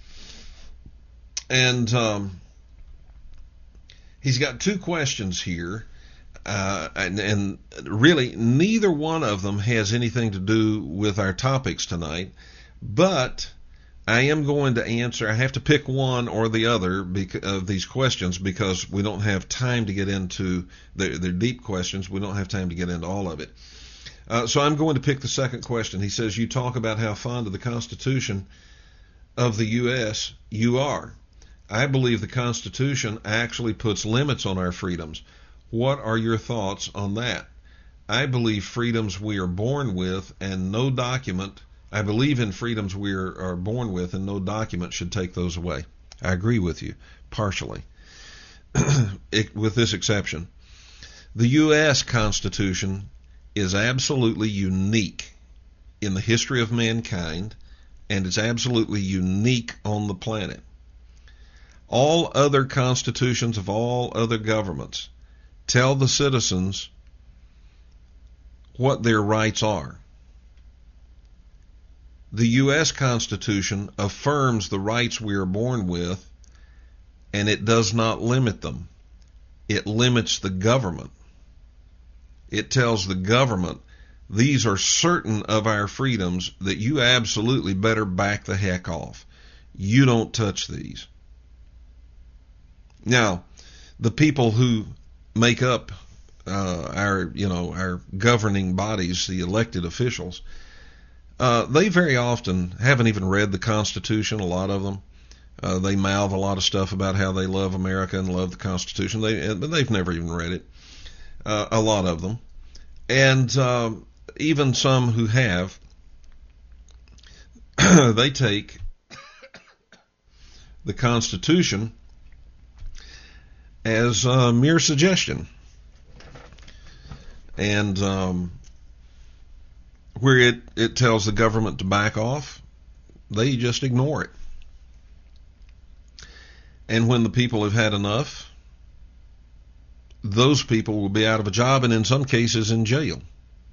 S2: And um, he's got two questions here. Uh, and, and really, neither one of them has anything to do with our topics tonight. But I am going to answer. I have to pick one or the other of these questions because we don't have time to get into their, their deep questions. We don't have time to get into all of it. Uh, so I'm going to pick the second question. He says, you talk about how fond of the Constitution of the U S you are. I believe the Constitution actually puts limits on our freedoms. What are your thoughts on that? I believe freedoms we are born with and no document I believe in freedoms we are, are born with, and no document should take those away. I agree with you, partially, it, with this exception. The U S Constitution is absolutely unique in the history of mankind, and it's absolutely unique on the planet. All other constitutions of all other governments tell the citizens what their rights are. The U S Constitution affirms the rights we are born with, and it does not limit them. It limits the government. It tells the government, these are certain of our freedoms that you absolutely better back the heck off. You don't touch these. Now, the people who make up uh, our, you know, our governing bodies, the elected officials, Uh, they very often haven't even read the Constitution, a lot of them. Uh, they mouth a lot of stuff about how they love America and love the Constitution, they, but they've never even read it, uh, a lot of them. And uh, even some who have, they take the Constitution as a mere suggestion. And um, where it, it tells the government to back off, they just ignore it. And when the people have had enough, those people will be out of a job and in some cases in jail.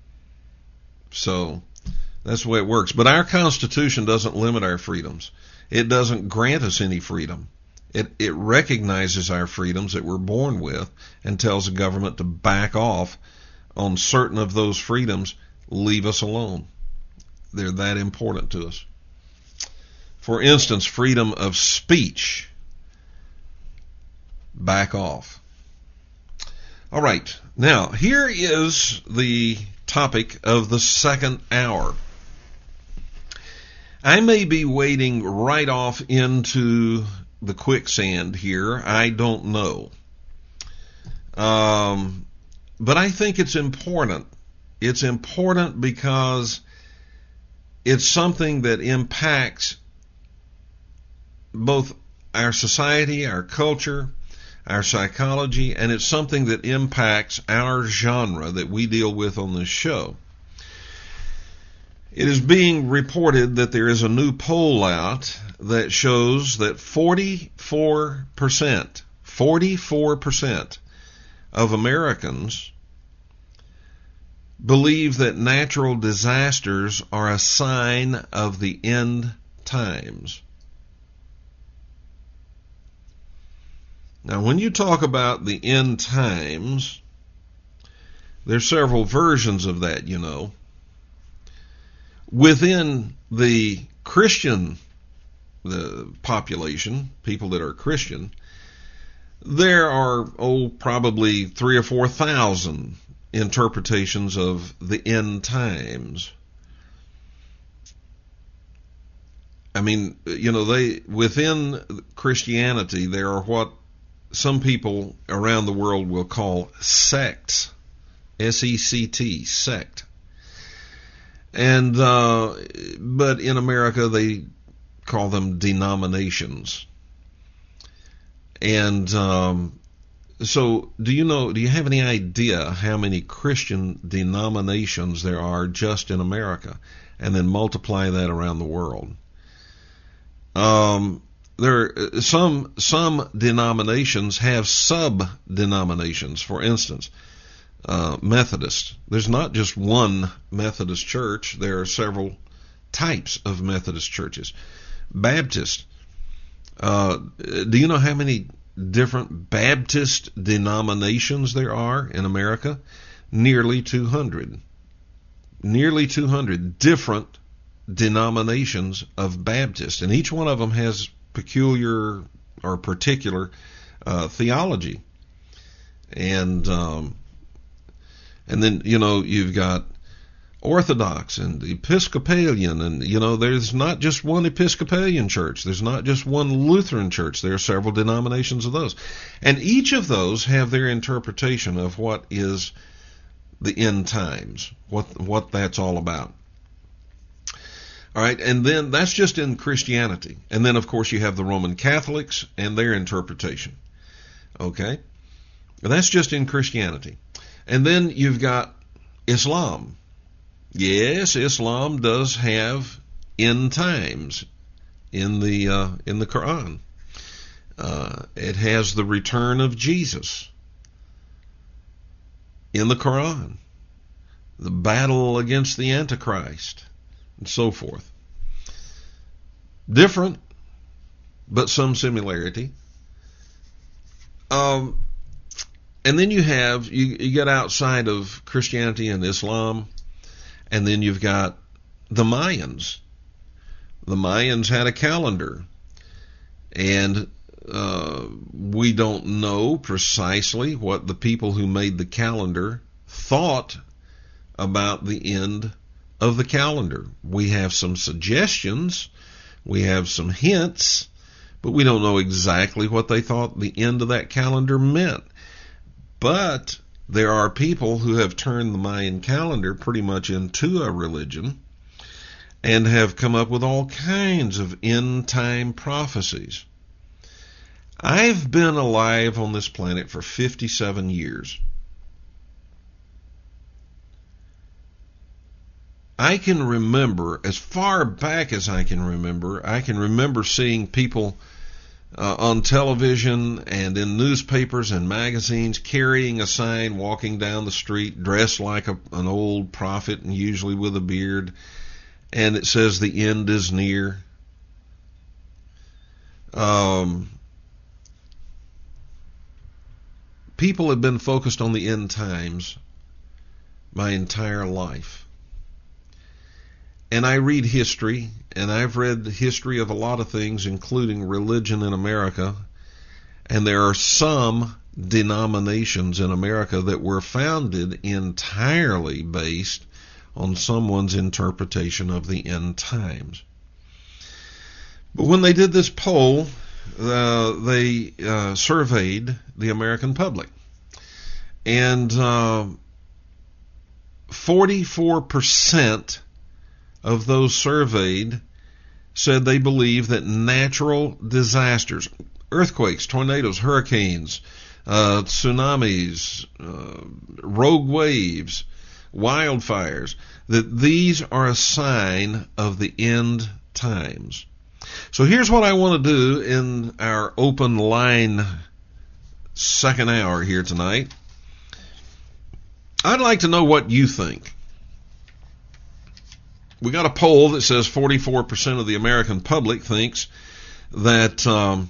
S2: So that's the way it works. But our Constitution doesn't limit our freedoms. It doesn't grant us any freedom. It, it recognizes our freedoms that we're born with and tells the government to back off on certain of those freedoms. Leave us alone. They're that important to us. For instance, freedom of speech. Back off. All right. Now, here is the topic of the second hour. I may be wading right off into the quicksand here. I don't know. Um, but I think it's important. It's important because it's something that impacts both our society, our culture, our psychology, and it's something that impacts our genre that we deal with on this show. It is being reported that there is a new poll out that shows that forty-four percent, forty-four percent of Americans believe that natural disasters are a sign of the end times. Now, when you talk about the end times, there's several versions of that, you know. Within the Christian the population, people that are Christian, there are, oh, probably three or four thousand interpretations of the end times. I mean, you know, they within Christianity, there are what some people around the world will call sects, S E C T, sect. And uh, but in America, they call them denominations. And um, so, do you know? Do you have any idea how many Christian denominations there are just in America, and then multiply that around the world? Um, there some some denominations have sub-denominations. For instance, uh, Methodist. There's not just one Methodist church. There are several types of Methodist churches. Baptist. Uh, do you know how many different Baptist denominations there are in America? Nearly two hundred. Nearly two hundred different denominations of Baptist, and each one of them has peculiar or particular uh, theology. And um, and then, you know, you've got Orthodox and Episcopalian, and, you know, there's not just one Episcopalian church. There's not just one Lutheran church. There are several denominations of those. And each of those have their interpretation of what is the end times, what what that's all about. All right, and then that's just in Christianity. And then, of course, you have the Roman Catholics and their interpretation. Okay? And that's just in Christianity. And then you've got Islam. Yes, Islam does have end times in the uh, in the Quran. Uh, it has the return of Jesus in the Quran, the battle against the Antichrist, and so forth. Different, but some similarity. Um, and then you have you, you get outside of Christianity and Islam. And then you've got the Mayans. The Mayans had a calendar. And uh, we don't know precisely what the people who made the calendar thought about the end of the calendar. We have some suggestions. We have some hints. But we don't know exactly what they thought the end of that calendar meant. But there are people who have turned the Mayan calendar pretty much into a religion and have come up with all kinds of end-time prophecies. I've been alive on this planet for fifty-seven years. I can remember, as far back as I can remember, I can remember seeing people Uh, on television and in newspapers and magazines carrying a sign, walking down the street dressed like a, an old prophet and usually with a beard, and it says the end is near. Um, people have been focused on the end times my entire life. And I read history, and I've read the history of a lot of things, including religion in America. And there are some denominations in America that were founded entirely based on someone's interpretation of the end times. But when they did this poll, uh, they uh, surveyed the American public. And uh, forty-four percent of those surveyed said they believe that natural disasters, earthquakes, tornadoes, hurricanes, uh, tsunamis, uh, rogue waves, wildfires, that these are a sign of the end times. So here's what I want to do in our open line second hour here tonight. I'd like to know what you think. We got a poll that says forty-four percent of the American public thinks that um,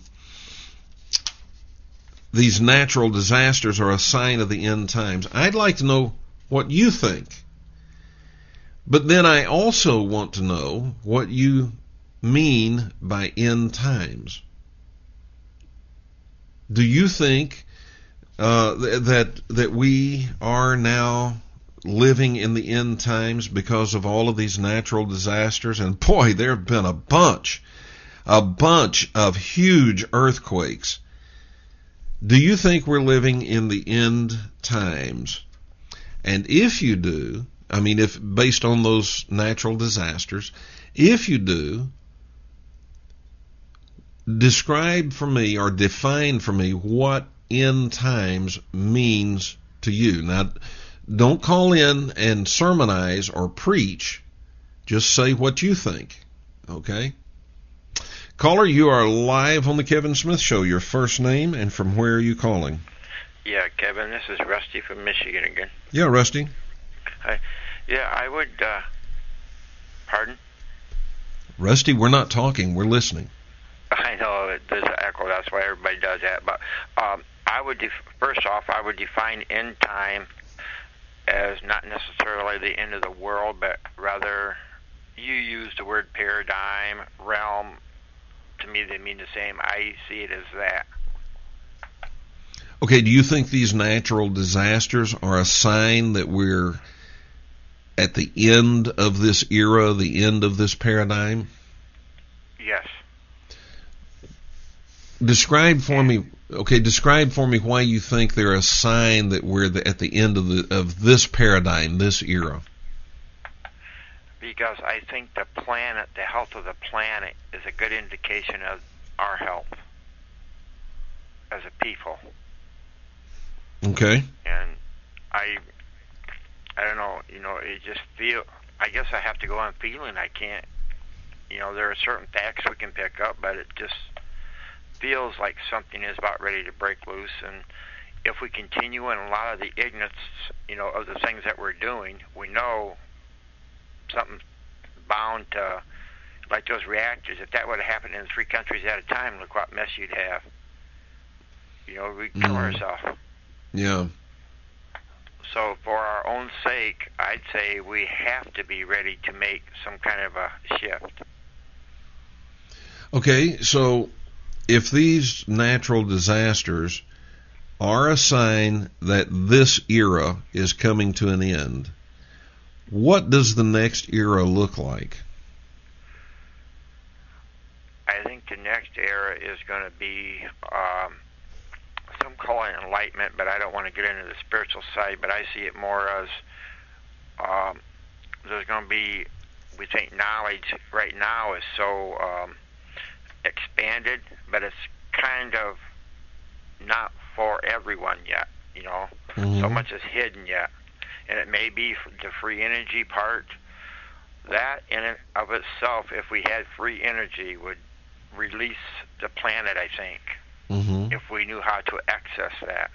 S2: these natural disasters are a sign of the end times. I'd like to know what you think. But then I also want to know what you mean by end times. Do you think uh, th- that that we are now living in the end times because of all of these natural disasters? And boy, there have been a bunch, a bunch of huge earthquakes. Do you think we're living in the end times? And if you do, I mean, if based on those natural disasters, if you do, describe for me or define for me what end times means to you. Now, don't call in and sermonize or preach. Just say what you think. Okay? Caller, you are live on the Kevin Smith Show. Your first name and from where are you calling?
S3: Yeah, Kevin, this is Rusty from Michigan again.
S2: Yeah, Rusty.
S3: Hi. Yeah, I would, uh, pardon?
S2: Rusty, we're not talking. We're listening.
S3: I know it, there's an echo. That's why everybody does that. But um, I would, def- first off, I would define end time as not necessarily the end of the world, but rather you use the word paradigm, realm. To me, they mean the same. I see it as that.
S2: Okay, do you think these natural disasters are a sign that we're at the end of this era, the end of this paradigm?
S3: Yes.
S2: Describe for me, okay, describe for me why you think they're a sign that we're the, at the end of the of this paradigm, this era.
S3: Because I think the planet, the health of the planet, is a good indication of our health as a people.
S2: Okay.
S3: And I, I don't know, you know, it just feel. I guess I have to go on feeling. I can't, you know, there are certain facts we can pick up, but it just feels like something is about ready to break loose. And if we continue in a lot of the ignorance, you know, of the things that we're doing, we know something's bound to, like those reactors. If that would have happened in three countries at a time, look what mess you'd have. You know, we'd kill
S2: Mm.
S3: ourselves.
S2: Yeah.
S3: So for our own sake, I'd say we have to be ready to make some kind of a shift.
S2: Okay, so if these natural disasters are a sign that this era is coming to an end, what does the next era look like?
S3: I think the next era is going to be, um, some call it enlightenment, but I don't want to get into the spiritual side, but I see it more as um, there's going to be, we think knowledge right now is so um, expanded, but it's kind of not for everyone yet, you know.
S2: Mm-hmm.
S3: So much is hidden yet. And it may be the free energy part. That in and of itself, if we had free energy, would release the planet, I think,
S2: Mm-hmm.
S3: if we knew how to access that.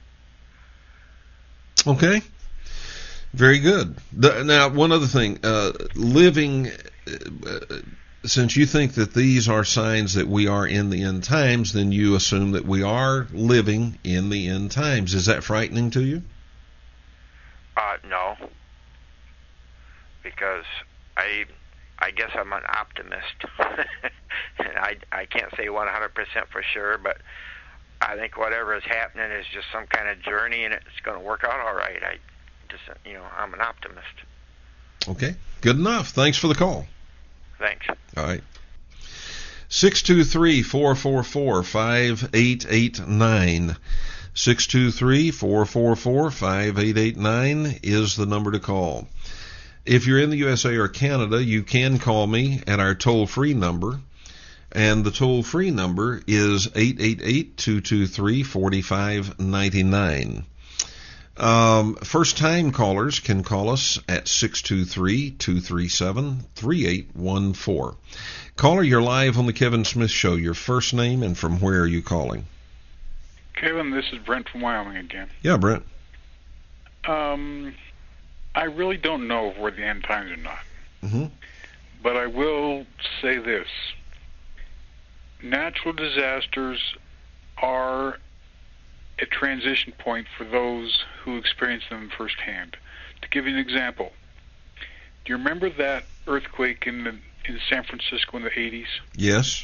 S2: Okay. Very good. The, now, one other thing. Uh, living, uh, since you think that these are signs that we are in the end times, then you assume that we are living in the end times. Is that frightening to you?
S3: Uh, no, because I, I guess I'm an optimist, and I, I can't say one hundred percent for sure, but I think whatever is happening is just some kind of journey, and it's going to work out all right. I just, you know, I'm an optimist.
S2: Okay, good enough. Thanks for the call.
S3: Thanks.
S2: All right. six two three, four four four, five eight eight nine. six two three, four four four, five eight eight nine is the number to call. If you're in the U S A or Canada, you can call me at our toll-free number, and the toll-free number is eight eight eight, two two three, four five nine nine. Um, first-time callers can call us at six two three, two three seven, three eight one four. Caller, you're live on the Kevin Smith Show. Your first name and from where are you calling?
S5: Kevin, this is Brent from Wyoming again.
S2: Yeah, Brent.
S5: Um, I really don't know if we're at the end times or not.
S2: Mm-hmm.
S5: But I will say this. Natural disasters are a transition point for those who experience them firsthand. To give you an example, do you remember that earthquake in the, in San Francisco in the eighties?
S2: Yes.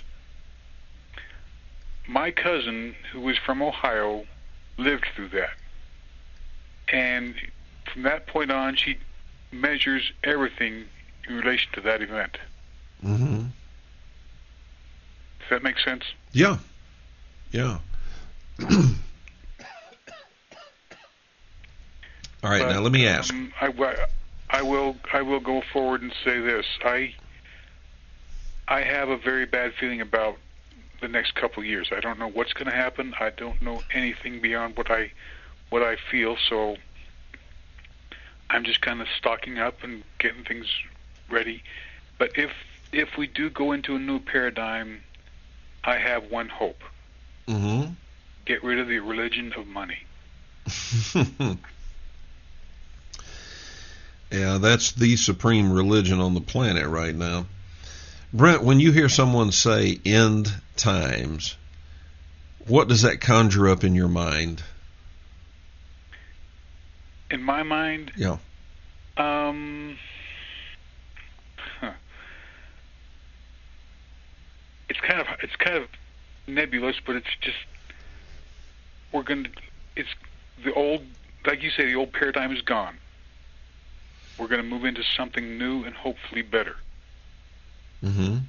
S5: My cousin, who was from Ohio, lived through that. And from that point on, she measures everything in relation to that event.
S2: Mm-hmm.
S5: Does that make sense?
S2: Yeah. Yeah. All right,
S5: but,
S2: now let me ask.
S5: Um, I, I will I will go forward and say this. I I have a very bad feeling about the next couple of years. I don't know what's going to happen. I don't know anything beyond what I what I feel. So I'm just kind of stocking up and getting things ready. But if if we do go into a new paradigm, I have one hope.
S2: Mm-hmm.
S5: Get rid of the religion of money.
S2: Yeah, that's the supreme religion on the planet right now. Brent, when you hear someone say end times, what does that conjure up in your mind?
S5: In my mind?
S2: Yeah.
S5: Um, huh. It's kind of it's kind of nebulous, but it's just we're going to. It's the old, like you say, the old paradigm is gone. We're going to move into something new and hopefully better.
S2: Mm-hmm.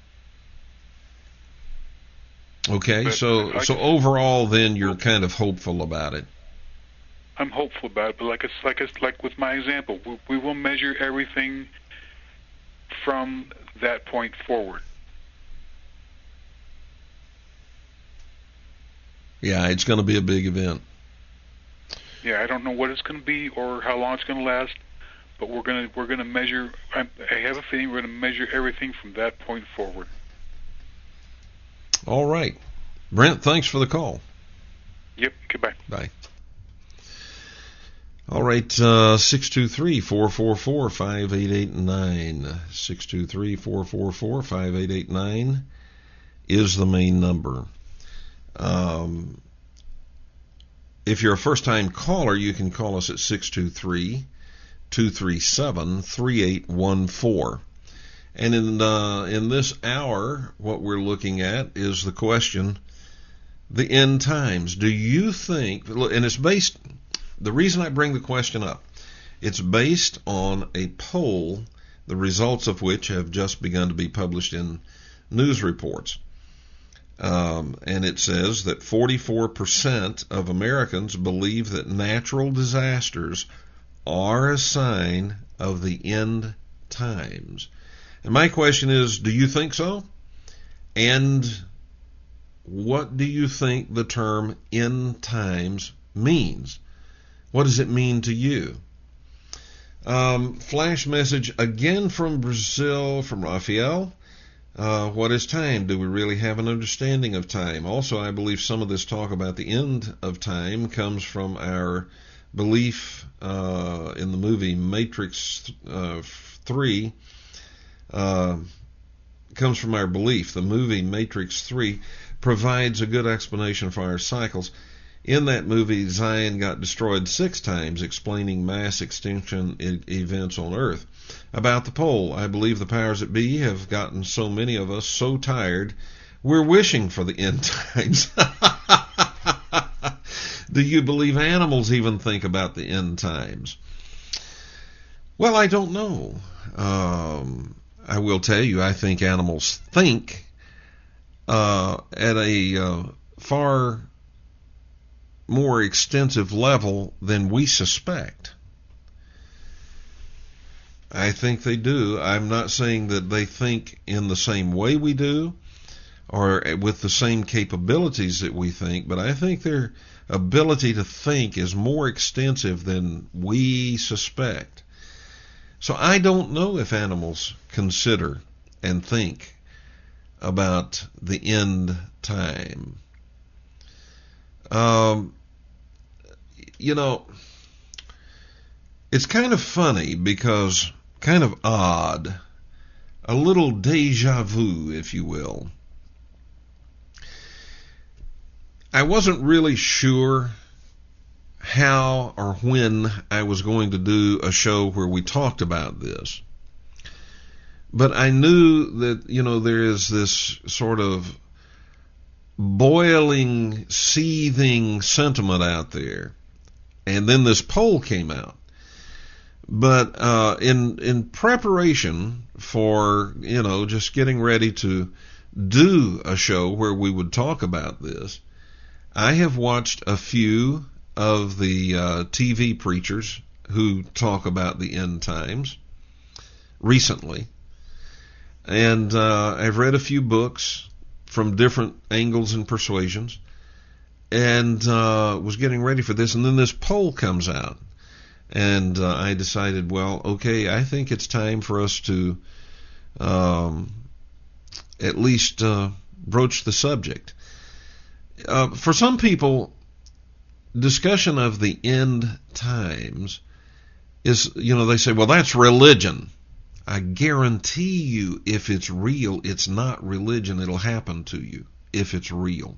S2: Okay,
S5: But
S2: so
S5: I,
S2: so overall, then you're kind of hopeful about it.
S5: I'm hopeful about it, but like it's like it's like with my example, we, we will measure everything from that point forward.
S2: Yeah, it's going to be a big event.
S5: Yeah, I don't know what it's going to be or how long it's going to last, but we're going to we're going to measure. I, I have a feeling we're going to measure everything from that point forward.
S2: All right, Brent. Thanks for the call.
S5: Yep. Goodbye.
S2: Bye. All right, uh, six two three, four four four, five eight eight nine. six two three, four four four, five eight eight nine is the main number. Um, if you're a first-time caller, you can call us at six two three, two three seven, three eight one four. And in uh, in this hour, what we're looking at is the question, the end times. Do you think, and it's based, the reason I bring the question up, it's based on a poll, the results of which have just begun to be published in news reports. Um, and it says that forty-four percent of Americans believe that natural disasters are a sign of the end times. And my question is, do you think so? And what do you think the term end times means? What does it mean to you? Um, flash message again from Brazil, from Rafael. Uh, what is time? Do we really have an understanding of time? Also, I believe some of this talk about the end of time comes from our belief uh, in the movie Matrix uh, three. Uh, comes from our belief. The movie Matrix three provides a good explanation for our cycles. In that movie, Zion got destroyed six times, explaining mass extinction e- events on Earth. About the poll, I believe the powers that be have gotten so many of us so tired, we're wishing for the end times. Do you believe animals even think about the end times? Well, I don't know. Um, I will tell you, I think animals think uh, at a uh, far more extensive level than we suspect. I think they do. I'm not saying that they think in the same way we do or with the same capabilities that we think, but I think their ability to think is more extensive than we suspect. So I don't know if animals consider and think about the end time. Um, you know, It's kind of funny because kind of odd, a little deja vu, if you will. I wasn't really sure how or when I was going to do a show where we talked about this. But I knew that, you know, there is this sort of boiling, seething sentiment out there. And then this poll came out. But uh, in in preparation for, you know, just getting ready to do a show where we would talk about this, I have watched a few of the uh, T V preachers who talk about the end times recently. And uh, I've read a few books from different angles and persuasions, and uh, was getting ready for this. And then this poll comes out. And uh, I decided, well, okay, I think it's time for us to um, at least uh, broach the subject. Uh, for some people, discussion of the end times is, you know, they say, well, that's religion. I guarantee you, if it's real, it's not religion. It'll happen to you if it's real.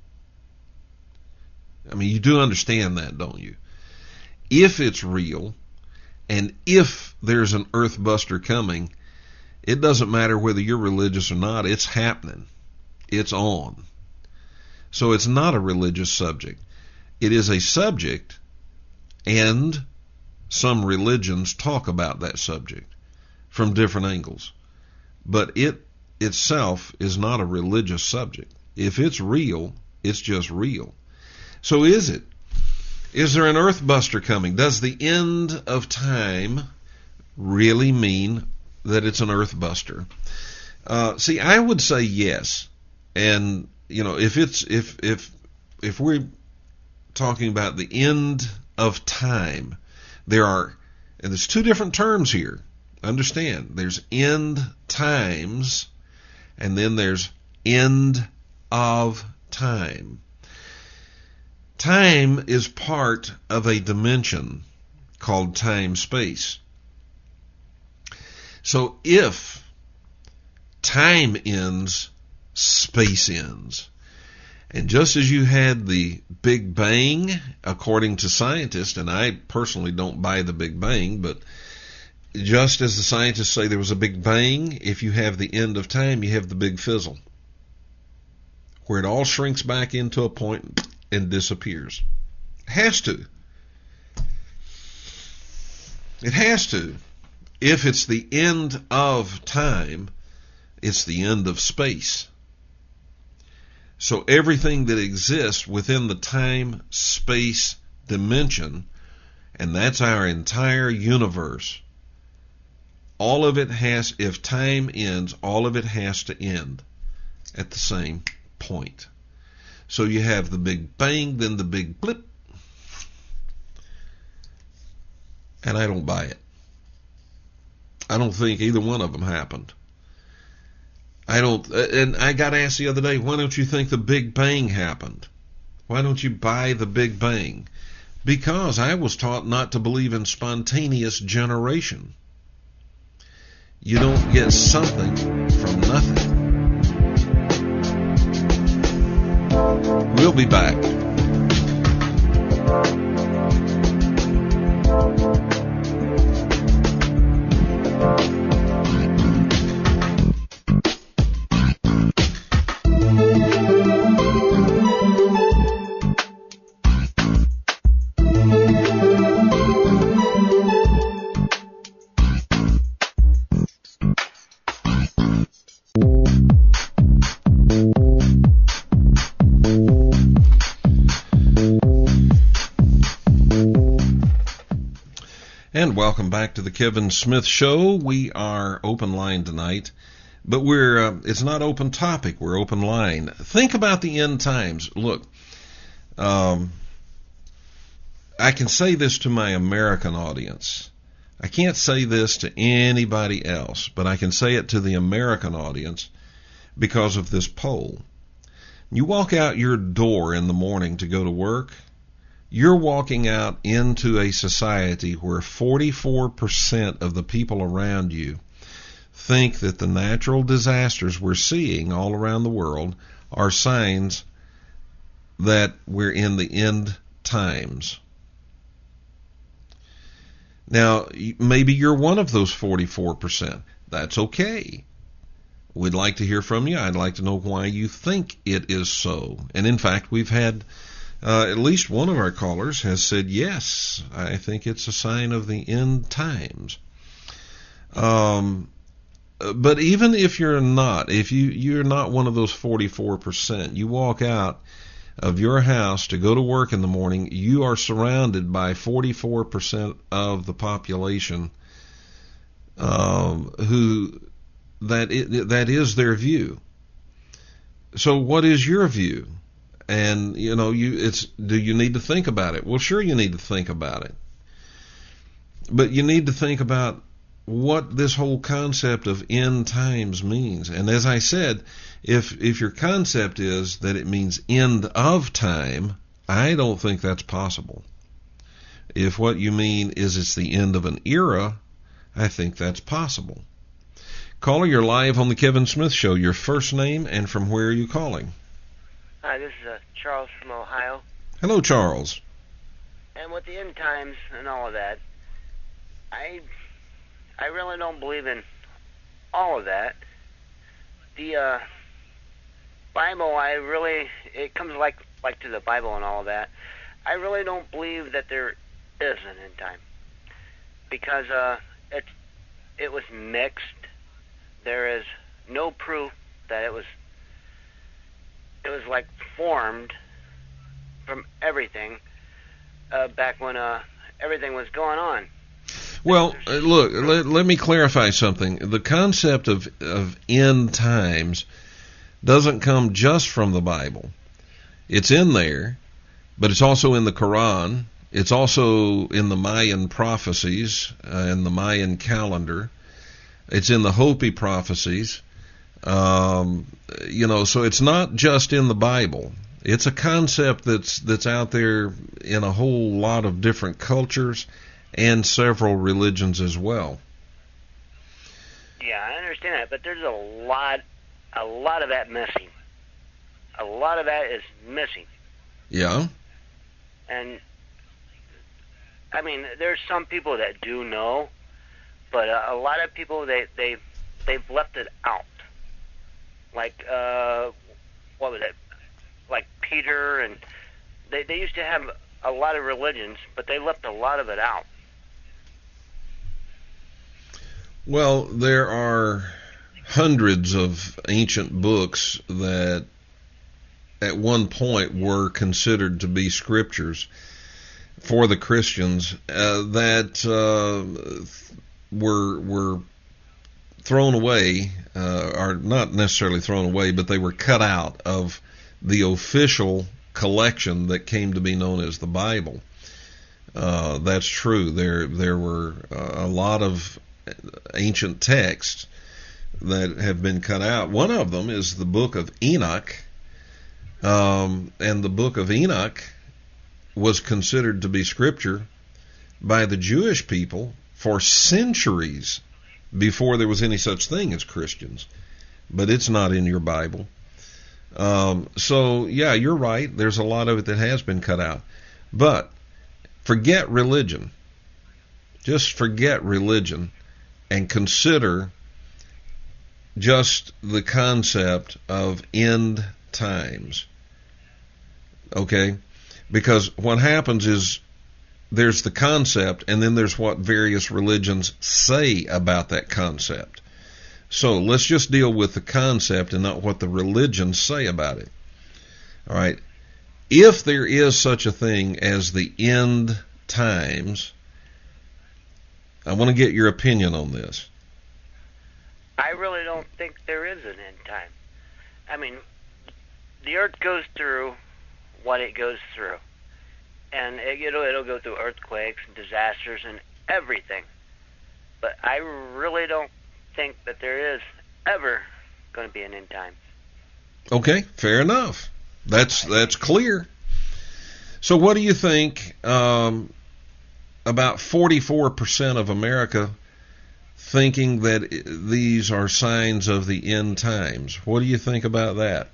S2: I mean, you do understand that, don't you? If it's real, and if there's an earthbuster coming, it doesn't matter whether you're religious or not. It's happening. It's on. So it's not a religious subject. It is a subject, and some religions talk about that subject from different angles. But it itself is not a religious subject. If it's real, it's just real. So is it? Is there an earthbuster coming? Does the end of time really mean that it's an earthbuster? Uh, see, I would say yes. And, you know, if it's if if if we're talking about the end of time, there are, and there's two different terms here. Understand, there's end times, and then there's end of time. Time is part of a dimension called time-space. So if time ends, space ends. And just as you had the Big Bang, according to scientists, and I personally don't buy the Big Bang, but just as the scientists say there was a Big Bang, if you have the end of time, you have the Big Fizzle, where it all shrinks back into a point and disappears. It has to. It has to. If it's the end of time, it's the end of space. So everything that exists within the time-space dimension, and that's our entire universe, all of it has, if time ends, all of it has to end at the same point. So you have the Big Bang, then the Big Blip. And I don't buy it. I don't think either one of them happened. I don't, and I got asked the other day, why don't you think the Big Bang happened? Why don't you buy the Big Bang? Because I was taught not to believe in spontaneous generation. You don't get something from nothing. We'll be back. And welcome back to the Kevin Smith Show. We are open line tonight, but we're uh, it's not open topic, we're open line. Think about the end times. Look, um, I can say this to my American audience. I can't say this to anybody else, but I can say it to the American audience because of this poll. You walk out your door in the morning to go to work, You're walking out into a society where forty-four percent of the people around you think that the natural disasters we're seeing all around the world are signs that we're in the end times. Now, maybe you're one of those forty-four percent. That's okay. We'd like to hear from you. I'd like to know why you think it is so. And in fact, we've had uh, at least one of our callers has said, yes, I think it's a sign of the end times. Um, but even if you're not, if you, you're not one of those forty-four percent, you walk out of your house to go to work in the morning, you are surrounded by forty-four percent of the population um, who that it, that is their view. So what is your view? And you know, you it's do you need to think about it? Well, sure you need to think about it. But you need to think about what this whole concept of end times means. And as I said, if if your concept is that it means end of time, I don't think that's possible. If what you mean is it's the end of an era, I think that's possible. Caller, you're live on the Kevin Smith Show. Your first name and from where are you calling?
S7: Hi, this is uh, Charles from Ohio.
S2: Hello, Charles.
S7: And with the end times and all of that, I I really don't believe in all of that. The uh, Bible, I really, it comes like like to the Bible and all of that. I really don't believe that there is an end time because uh, it it was mixed. There is no proof that it was it was like formed from everything uh, back when uh, everything was going on.
S2: Well, uh, look, let, let me clarify something. The concept of, of end times doesn't come just from the Bible. It's in there, but it's also in the Quran. It's also in the Mayan prophecies uh, and the Mayan calendar. It's in the Hopi prophecies. Um, you know, so it's not just in the Bible. It's a concept that's that's out there in a whole lot of different cultures and several religions as well.
S7: Yeah, I understand that, but there's a lot, a lot of that missing. A lot of that is missing.
S2: Yeah.
S7: And I mean, there's some people that do know, but uh, a lot of people they they they've left it out. Like uh, what was it? Like Peter, and they they used to have a lot of religions, but they left a lot of it out.
S2: Well, there are hundreds of ancient books that at one point were considered to be scriptures for the Christians uh, that uh, were were thrown away, uh, or not necessarily thrown away, but they were cut out of the official collection that came to be known as the Bible. Uh, that's true. There there were uh, a lot of ancient texts that have been cut out. One of them is the book of Enoch, um, and the book of Enoch was considered to be scripture by the Jewish people for centuries before there was any such thing as Christians. But it's not in your Bible. Um, so, yeah, you're right. There's a lot of it that has been cut out. But forget religion. Just forget religion and consider just the concept of end times. Okay? Because what happens is there's the concept, and then there's what various religions say about that concept. So let's just deal with the concept and not what the religions say about it. All right. If there is such a thing as the end times, I want to get your opinion on this.
S7: I really don't think there is an end time. I mean, the earth goes through what it goes through. And it, it'll, it'll go through earthquakes and disasters and everything. But I really don't think that there is ever going to be an end time.
S2: Okay, fair enough. That's that's clear. So what do you think um, about forty-four percent of America thinking that these are signs of the end times? What do you think about that?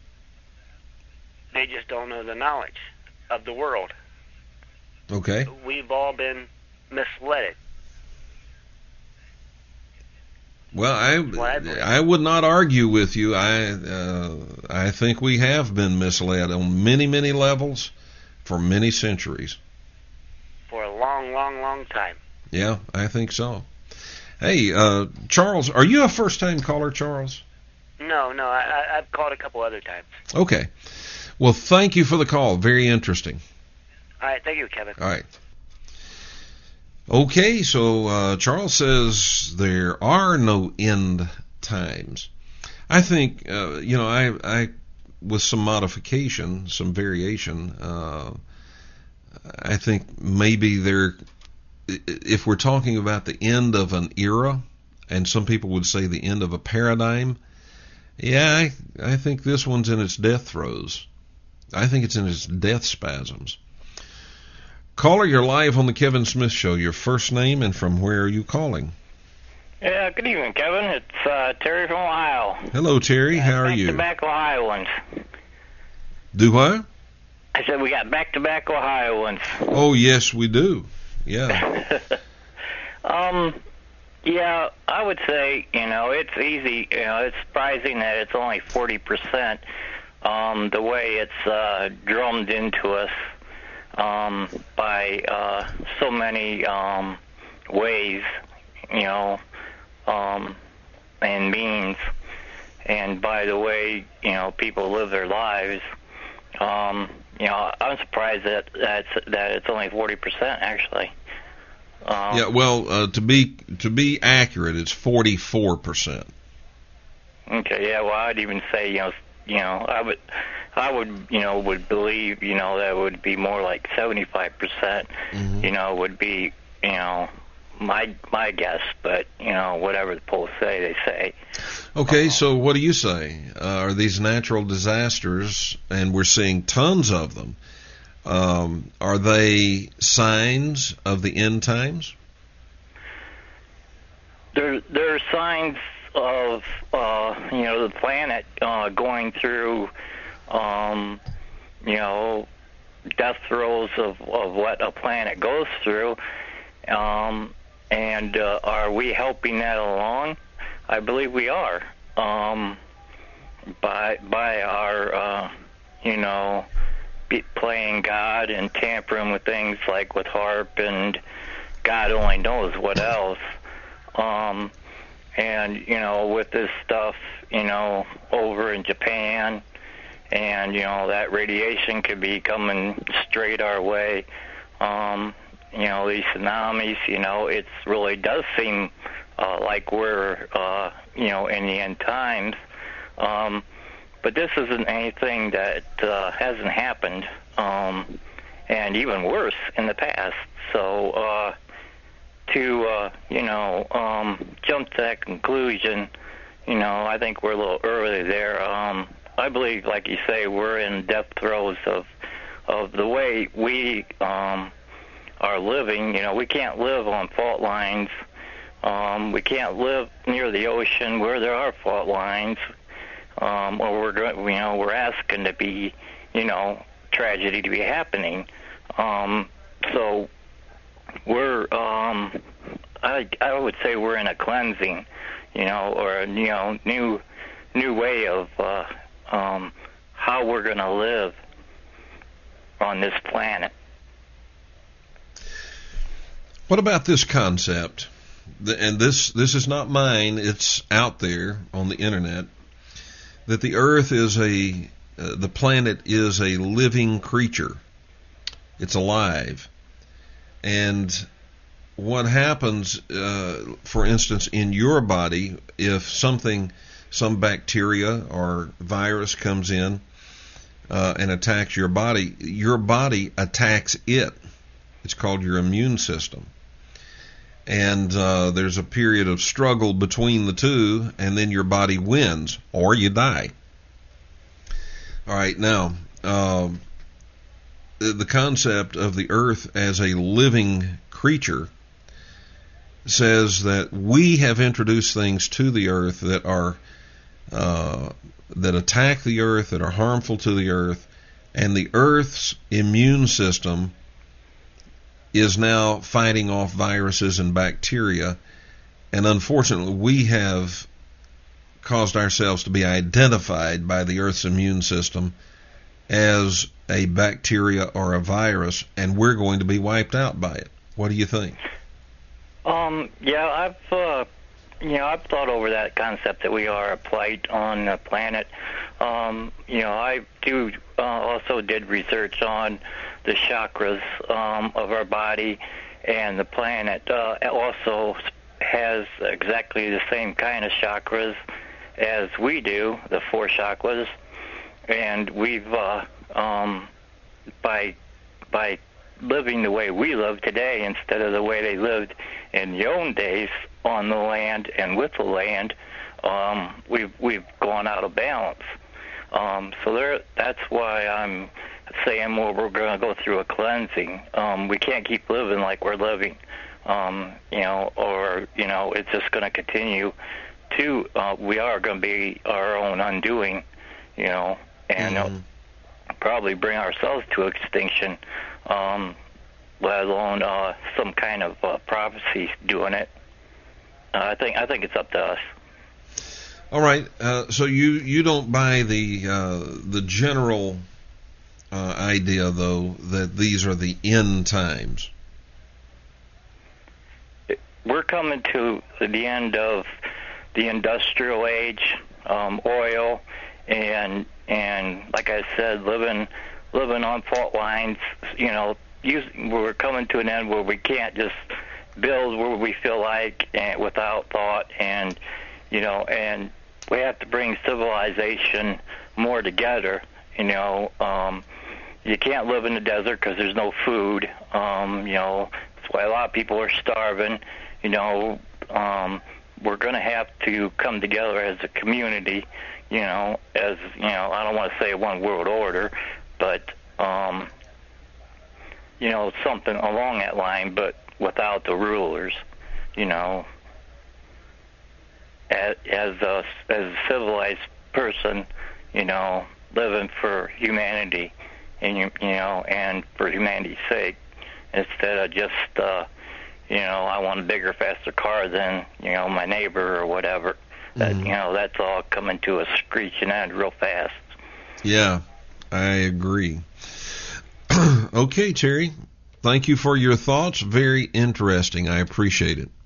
S7: They just don't know the knowledge of the world.
S2: Okay.
S7: We've all been misled.
S2: Well, I I would not argue with you. I uh, I think we have been misled on many, many levels for many centuries.
S7: For a long, long, long time.
S2: Yeah, I think so. Hey, uh, Charles, are you a first-time caller, Charles?
S7: No, no, I, I've called a couple other times.
S2: Okay. Well, thank you for the call. Very interesting.
S7: All right, thank you, Kevin.
S2: All right. Okay, so uh, Charles says there are no end times. I think, uh, you know, I, I, with some modification, some variation, uh, I think maybe there, if we're talking about the end of an era, and some people would say the end of a paradigm, yeah, I, I think this one's in its death throes. I think it's in its death spasms. Caller, you're live on the Kevin Smith Show. Your first name and from where are you calling?
S8: Yeah, good evening, Kevin. It's uh, Terry from Ohio.
S2: Hello, Terry. How are you?
S8: Back-to-back Ohioans.
S2: Do what?
S8: I said we got back-to-back Ohioans.
S2: Oh, yes, we do. Yeah.
S8: um, yeah, I would say, you know, it's easy. You know, it's surprising that it's only forty percent. Um, the way it's uh, drummed into us. Um, by uh, so many um, ways, you know, um, and means, and by the way, you know, people live their lives. Um, you know, I'm surprised that that's, that it's only forty percent actually. Um,
S2: yeah, well, uh, to be to be accurate, it's forty-four percent.
S8: Okay, yeah, well, I'd even say, you know, you know, I would. I would, you know, would believe, you know, that would be more like seventy-five percent, mm-hmm. you know, would be, you know, my my guess. But, you know, whatever the polls say, they say.
S2: Okay, uh-huh. So what do you say? Uh, are these natural disasters, and we're seeing tons of them, um, are they signs of the end times?
S8: There, there are signs of, uh, you know, the planet uh, going through... Um, you know, death throes of, of what a planet goes through, um, and uh, are we helping that along? I believe we are, um, by by our, uh, you know, be playing God and tampering with things like with HAARP and God only knows what else, um, and you know, with this stuff, you know, over in Japan. And, you know, that radiation could be coming straight our way. Um, you know, these tsunamis, you know, it really does seem uh, like we're, uh, you know, in the end times. Um, but this isn't anything that uh, hasn't happened, um, and even worse in the past. So uh, to, uh, you know, um, jump to that conclusion, you know, I think we're a little early there. Um I believe, like you say, we're in death throes of of the way we um, are living. You know, we can't live on fault lines. Um, we can't live near the ocean where there are fault lines, um, or we're you know we're asking to be, you know, tragedy to be happening. Um, so we're um, I I would say we're in a cleansing, you know, or a you know new new way of. Uh, Um, how we're going to live on this planet.
S2: What about this concept? And this this is not mine, it's out there on the internet, that the earth is a, uh, the planet is a living creature. It's alive. And what happens, uh, for instance, in your body, if something... some bacteria or virus comes in uh, and attacks your body, your body attacks it. It's called your immune system. And uh, there's a period of struggle between the two, and then your body wins, or you die. All right, now, uh, the concept of the earth as a living creature says that we have introduced things to the earth that are uh, that attack the earth, that are harmful to the earth, and the earth's immune system is now fighting off viruses and bacteria, and unfortunately we have caused ourselves to be identified by the earth's immune system as a bacteria or a virus, and we're going to be wiped out by it. What do you think?
S8: Um, yeah, I've, uh, you know, I've thought over that concept that we are a blight on the planet. Um, you know, I do uh, also did research on the chakras um, of our body, and the planet uh, also has exactly the same kind of chakras as we do, the four chakras, and we've uh, um, by by living the way we live today instead of the way they lived in the old days on the land and with the land, um, we've we've gone out of balance. Um, so there, that's why I'm saying, well, we're going to go through a cleansing. Um, we can't keep living like we're living, um, you know, or you know, it's just going to continue to. Uh, we are going to be our own undoing, you know, and
S2: mm-hmm.
S8: uh, probably bring ourselves to extinction. Um, let alone uh, some kind of uh, prophecy doing it. Uh, I think I think it's up to us.
S2: All right. Uh, so you, you don't buy the uh, the general uh, idea, though, that these are the end times.
S8: We're coming to the end of the industrial age, um, oil, and and like I said, living. living on fault lines, you know, using, we're coming to an end where we can't just build where we feel like and without thought, and, you know, and we have to bring civilization more together, you know. Um, you can't live in the desert because there's no food, um, you know, that's why a lot of people are starving, you know. Um, we're going to have to come together as a community, you know, as, you know, I don't want to say one world order, but, um, you know, something along that line, but without the rulers, you know. As, as, a, as a civilized person, you know, living for humanity, and you, you know, and for humanity's sake, instead of just, uh, you know, I want a bigger, faster car than, you know, my neighbor or whatever. Mm-hmm. That, you know, that's all coming to a screeching end real fast.
S2: Yeah. I agree. Okay, Terry. Thank you for your thoughts. Very interesting. I appreciate it.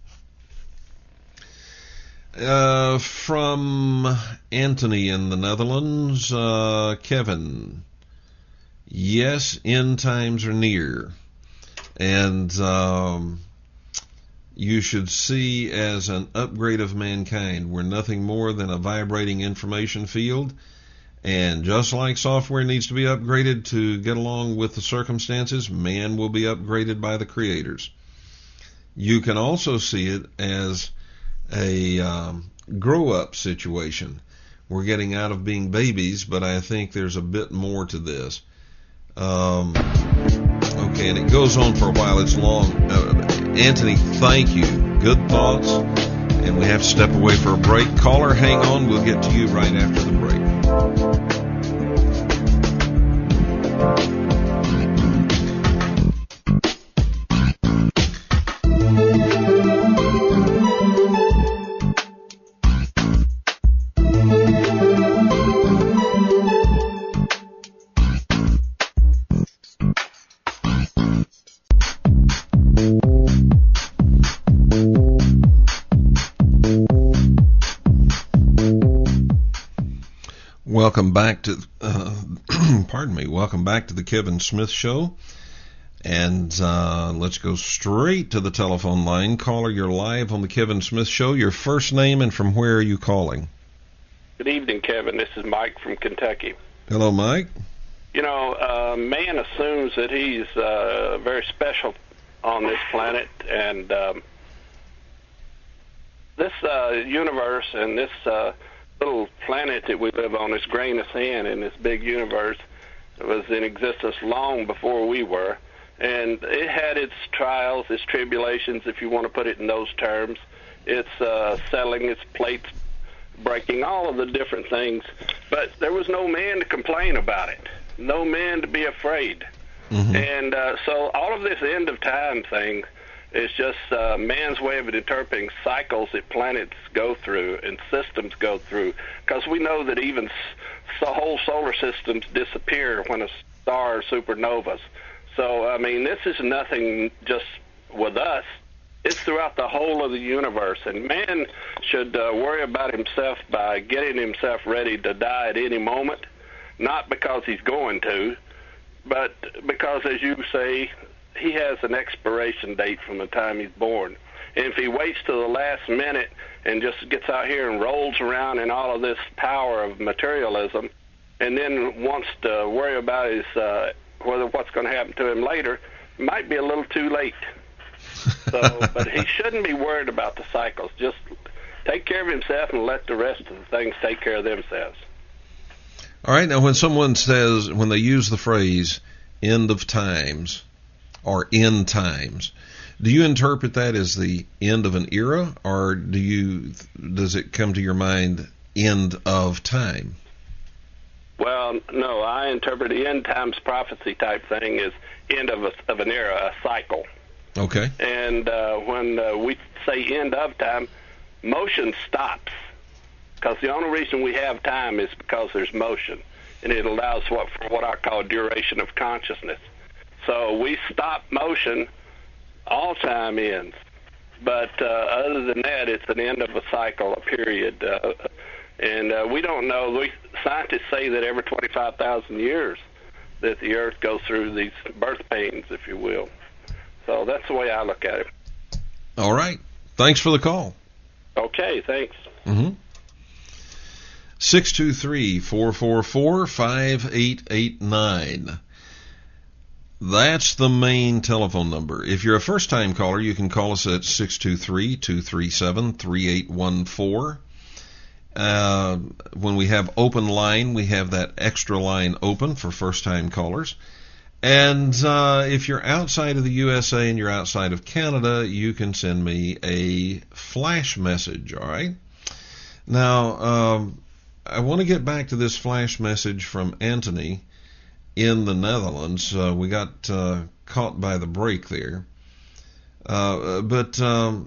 S2: Uh, from Anthony in the Netherlands, uh, Kevin. Yes, end times are near. And um, you should see as an upgrade of mankind. We're nothing more than a vibrating information field. And just like software needs to be upgraded to get along with the circumstances, man will be upgraded by the creators. You can also see it as a um, grow-up situation. We're getting out of being babies, but I think there's a bit more to this. Um, okay, and it goes on for a while. It's long. Uh, Anthony, thank you. Good thoughts. And we have to step away for a break. Caller, hang on. We'll get to you right after the break. Welcome back to, uh, pardon me, welcome back to the Kevin Smith Show. And uh, let's go straight to the telephone line. Caller, you're live on the Kevin Smith Show. Your first name and from where are you calling?
S9: Good evening, Kevin. This is Mike from Kentucky.
S2: Hello, Mike.
S9: You know, uh, man assumes that he's uh, very special on this planet, and um, this uh, universe and this uh, little planet that we live on, this grain of sand in this big universe, was in existence long before we were, and it had its trials, its tribulations, if you want to put it in those terms. It's uh, settling, its plates breaking, all of the different things. But there was no man to complain about it, no man to be afraid. Mm-hmm. And uh, so all of this end of time thing is just uh, man's way of interpreting cycles that planets go through and systems go through, because we know that even s- whole solar systems disappear when a star supernovas. So, I mean, this is nothing just with us. It's throughout the whole of the universe, and man should uh, worry about himself by getting himself ready to die at any moment, not because he's going to, but because, as you say, he has an expiration date from the time he's born. And if he waits till the last minute and just gets out here and rolls around in all of this power of materialism, and then wants to worry about his uh, whether what's going to happen to him later, it might be a little too late. So, but he shouldn't be worried about the cycles. Just take care of himself and let the rest of the things take care of themselves.
S2: All right. Now, when someone says, when they use the phrase "end of times" or "end times," do you interpret that as the end of an era, or do you does it come to your mind end of time?
S9: Well, no, I interpret the end times prophecy type thing as end of a, of an era, a cycle.
S2: Okay.
S9: And uh, when uh, we say end of time, motion stops, because the only reason we have time is because there's motion, and it allows what for what I call duration of consciousness. So we stop motion, all time ends. But uh, other than that, it's an end of a cycle, a period. Uh, and uh, we don't know. We, scientists say that every twenty-five thousand years that the Earth goes through these birth pains, if you will. So that's the way I look at it.
S2: All right. Thanks for the call.
S9: Okay, thanks.
S2: Mm-hmm. six two three, four four four, five eight eight nine. That's the main telephone number. If you're a first-time caller, you can call us at six two three, two three seven, three eight one four. Uh, when we have open line, we have that extra line open for first-time callers. And uh, if you're outside of the U S A and you're outside of Canada, you can send me a flash message, all right? Now, um, I want to get back to this flash message from Anthony in the Netherlands. Uh, we got uh, caught by the break there. Uh, but um,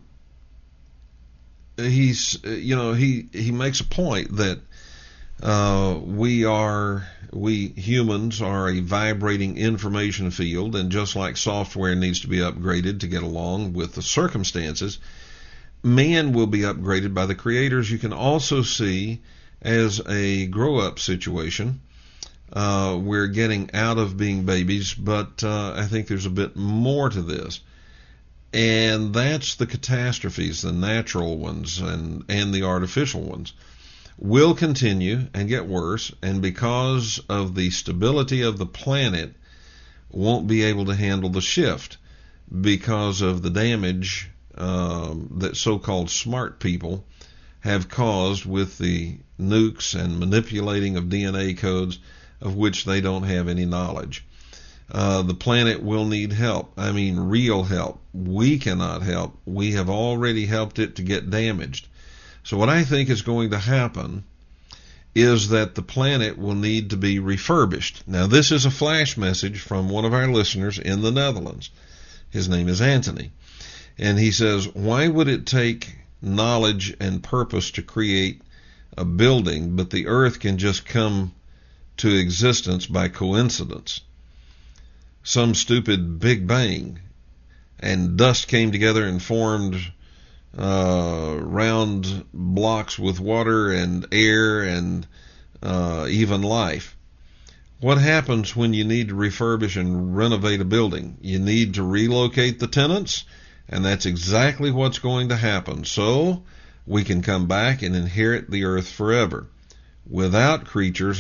S2: he's, you know, he, he makes a point that uh, we are... We humans are a vibrating information field, and just like software needs to be upgraded to get along with the circumstances, man will be upgraded by the creators. You can also see, as a grow-up situation, uh, we're getting out of being babies, but uh, I think there's a bit more to this. And that's the catastrophes, the natural ones and, and the artificial ones, will continue and get worse, and because of the stability of the planet, won't be able to handle the shift because of the damage um, that so-called smart people have caused with the nukes and manipulating of D N A codes of which they don't have any knowledge. Uh, the planet will need help. I mean, real help. We cannot help. We have already helped it to get damaged. So what I think is going to happen is that the planet will need to be refurbished. Now, this is a flash message from one of our listeners in the Netherlands. His name is Anthony. And he says, why would it take knowledge and purpose to create a building, but the earth can just come to existence by coincidence? Some stupid Big Bang, and dust came together and formed uh, round blocks with water and air and uh, even life. What happens when you need to refurbish and renovate a building? You need to relocate the tenants, and that's exactly what's going to happen. So we can come back and inherit the earth forever without creatures.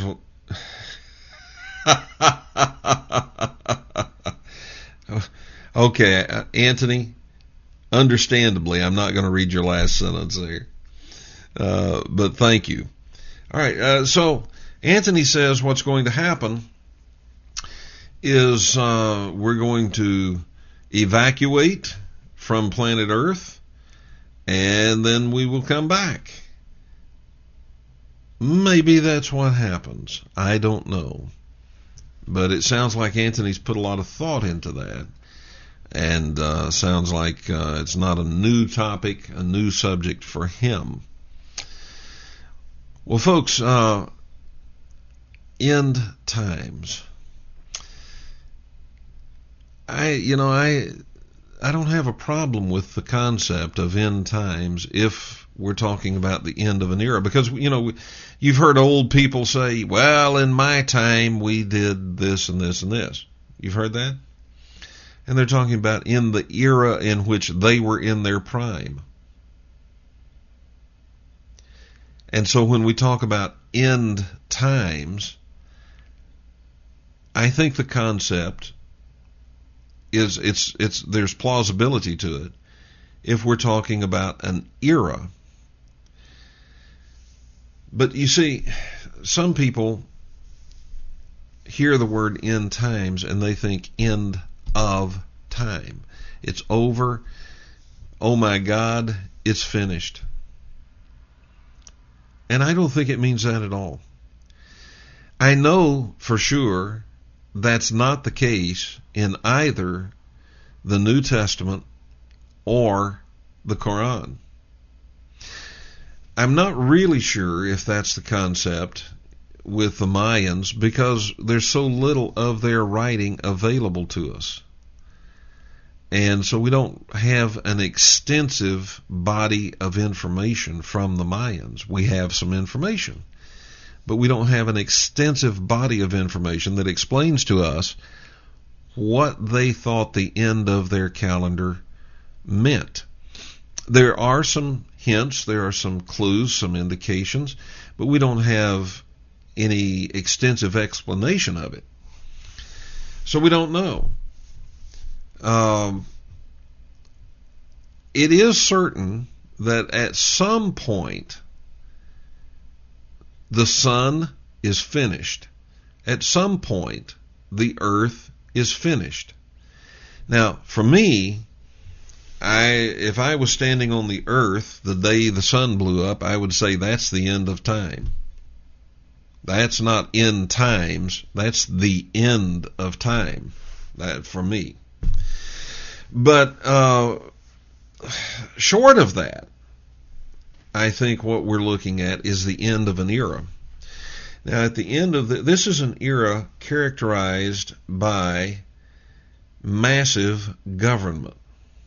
S2: Okay, uh, Anthony, understandably, I'm not going to read your last sentence there, uh, but thank you. All right, uh, so Anthony says what's going to happen is uh, we're going to evacuate from planet Earth, and then we will come back. Maybe that's what happens. I don't know. But it sounds like Anthony's put a lot of thought into that. And uh, sounds like uh, it's not a new topic, a new subject for him. Well, folks, uh, end times. I, you know, I, I don't have a problem with the concept of end times if we're talking about the end of an era, because, you know, you've heard old people say, well, in my time we did this and this and this. You've heard that? And they're talking about in the era in which they were in their prime. And so when we talk about end times, I think the concept is it's it's there's plausibility to it if we're talking about an era. But you see, some people hear the word end times and they think end of time. It's over. Oh my God, it's finished. And I don't think it means that at all. I know for sure that's not the case in either the New Testament or the Quran. I'm not really sure if that's the concept with the Mayans because there's so little of their writing available to us. And so we don't have an extensive body of information from the Mayans. We have some information, but we don't have an extensive body of information that explains to us what they thought the end of their calendar meant. There are some hints, there are some clues, some indications, but we don't have any extensive explanation of it. So we don't know. Um, it is certain that at some point the sun is finished. At some point the earth is finished. Now, for me, I if I was standing on the earth the day the sun blew up, I would say that's the end of time. That's not end times, that's the end of time. That for me. But uh, short of that, I think what we're looking at is the end of an era. Now, at the end of the, this is an era characterized by massive government,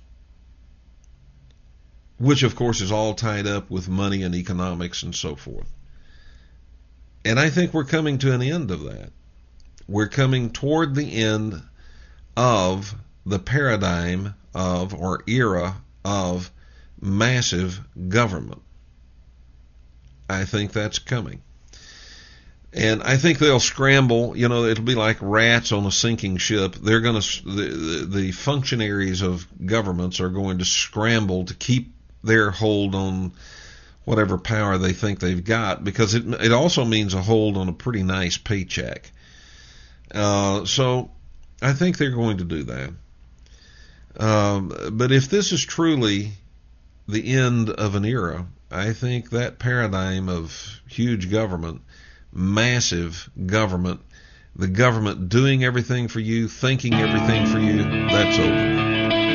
S2: which, of course, is all tied up with money and economics and so forth. And I think we're coming to an end of that. We're coming toward the end of the paradigm of or era of massive government. I think that's coming. And I think they'll scramble, you know, it'll be like rats on a sinking ship. They're going to, the, the functionaries of governments are going to scramble to keep their hold on whatever power they think they've got, because it it also means a hold on a pretty nice paycheck. Uh, so I think they're going to do that. Um, but if this is truly the end of an era, I think that paradigm of huge government, massive government, the government doing everything for you, thinking everything for you, that's over.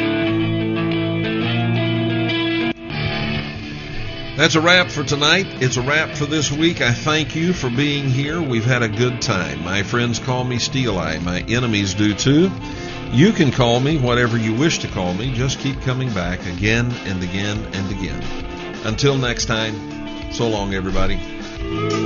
S2: That's a wrap for tonight. It's a wrap for this week. I thank you for being here. We've had a good time. My friends call me Steel Eye. My enemies do too. You can call me whatever you wish to call me. Just keep coming back again and again and again. Until next time, so long, everybody.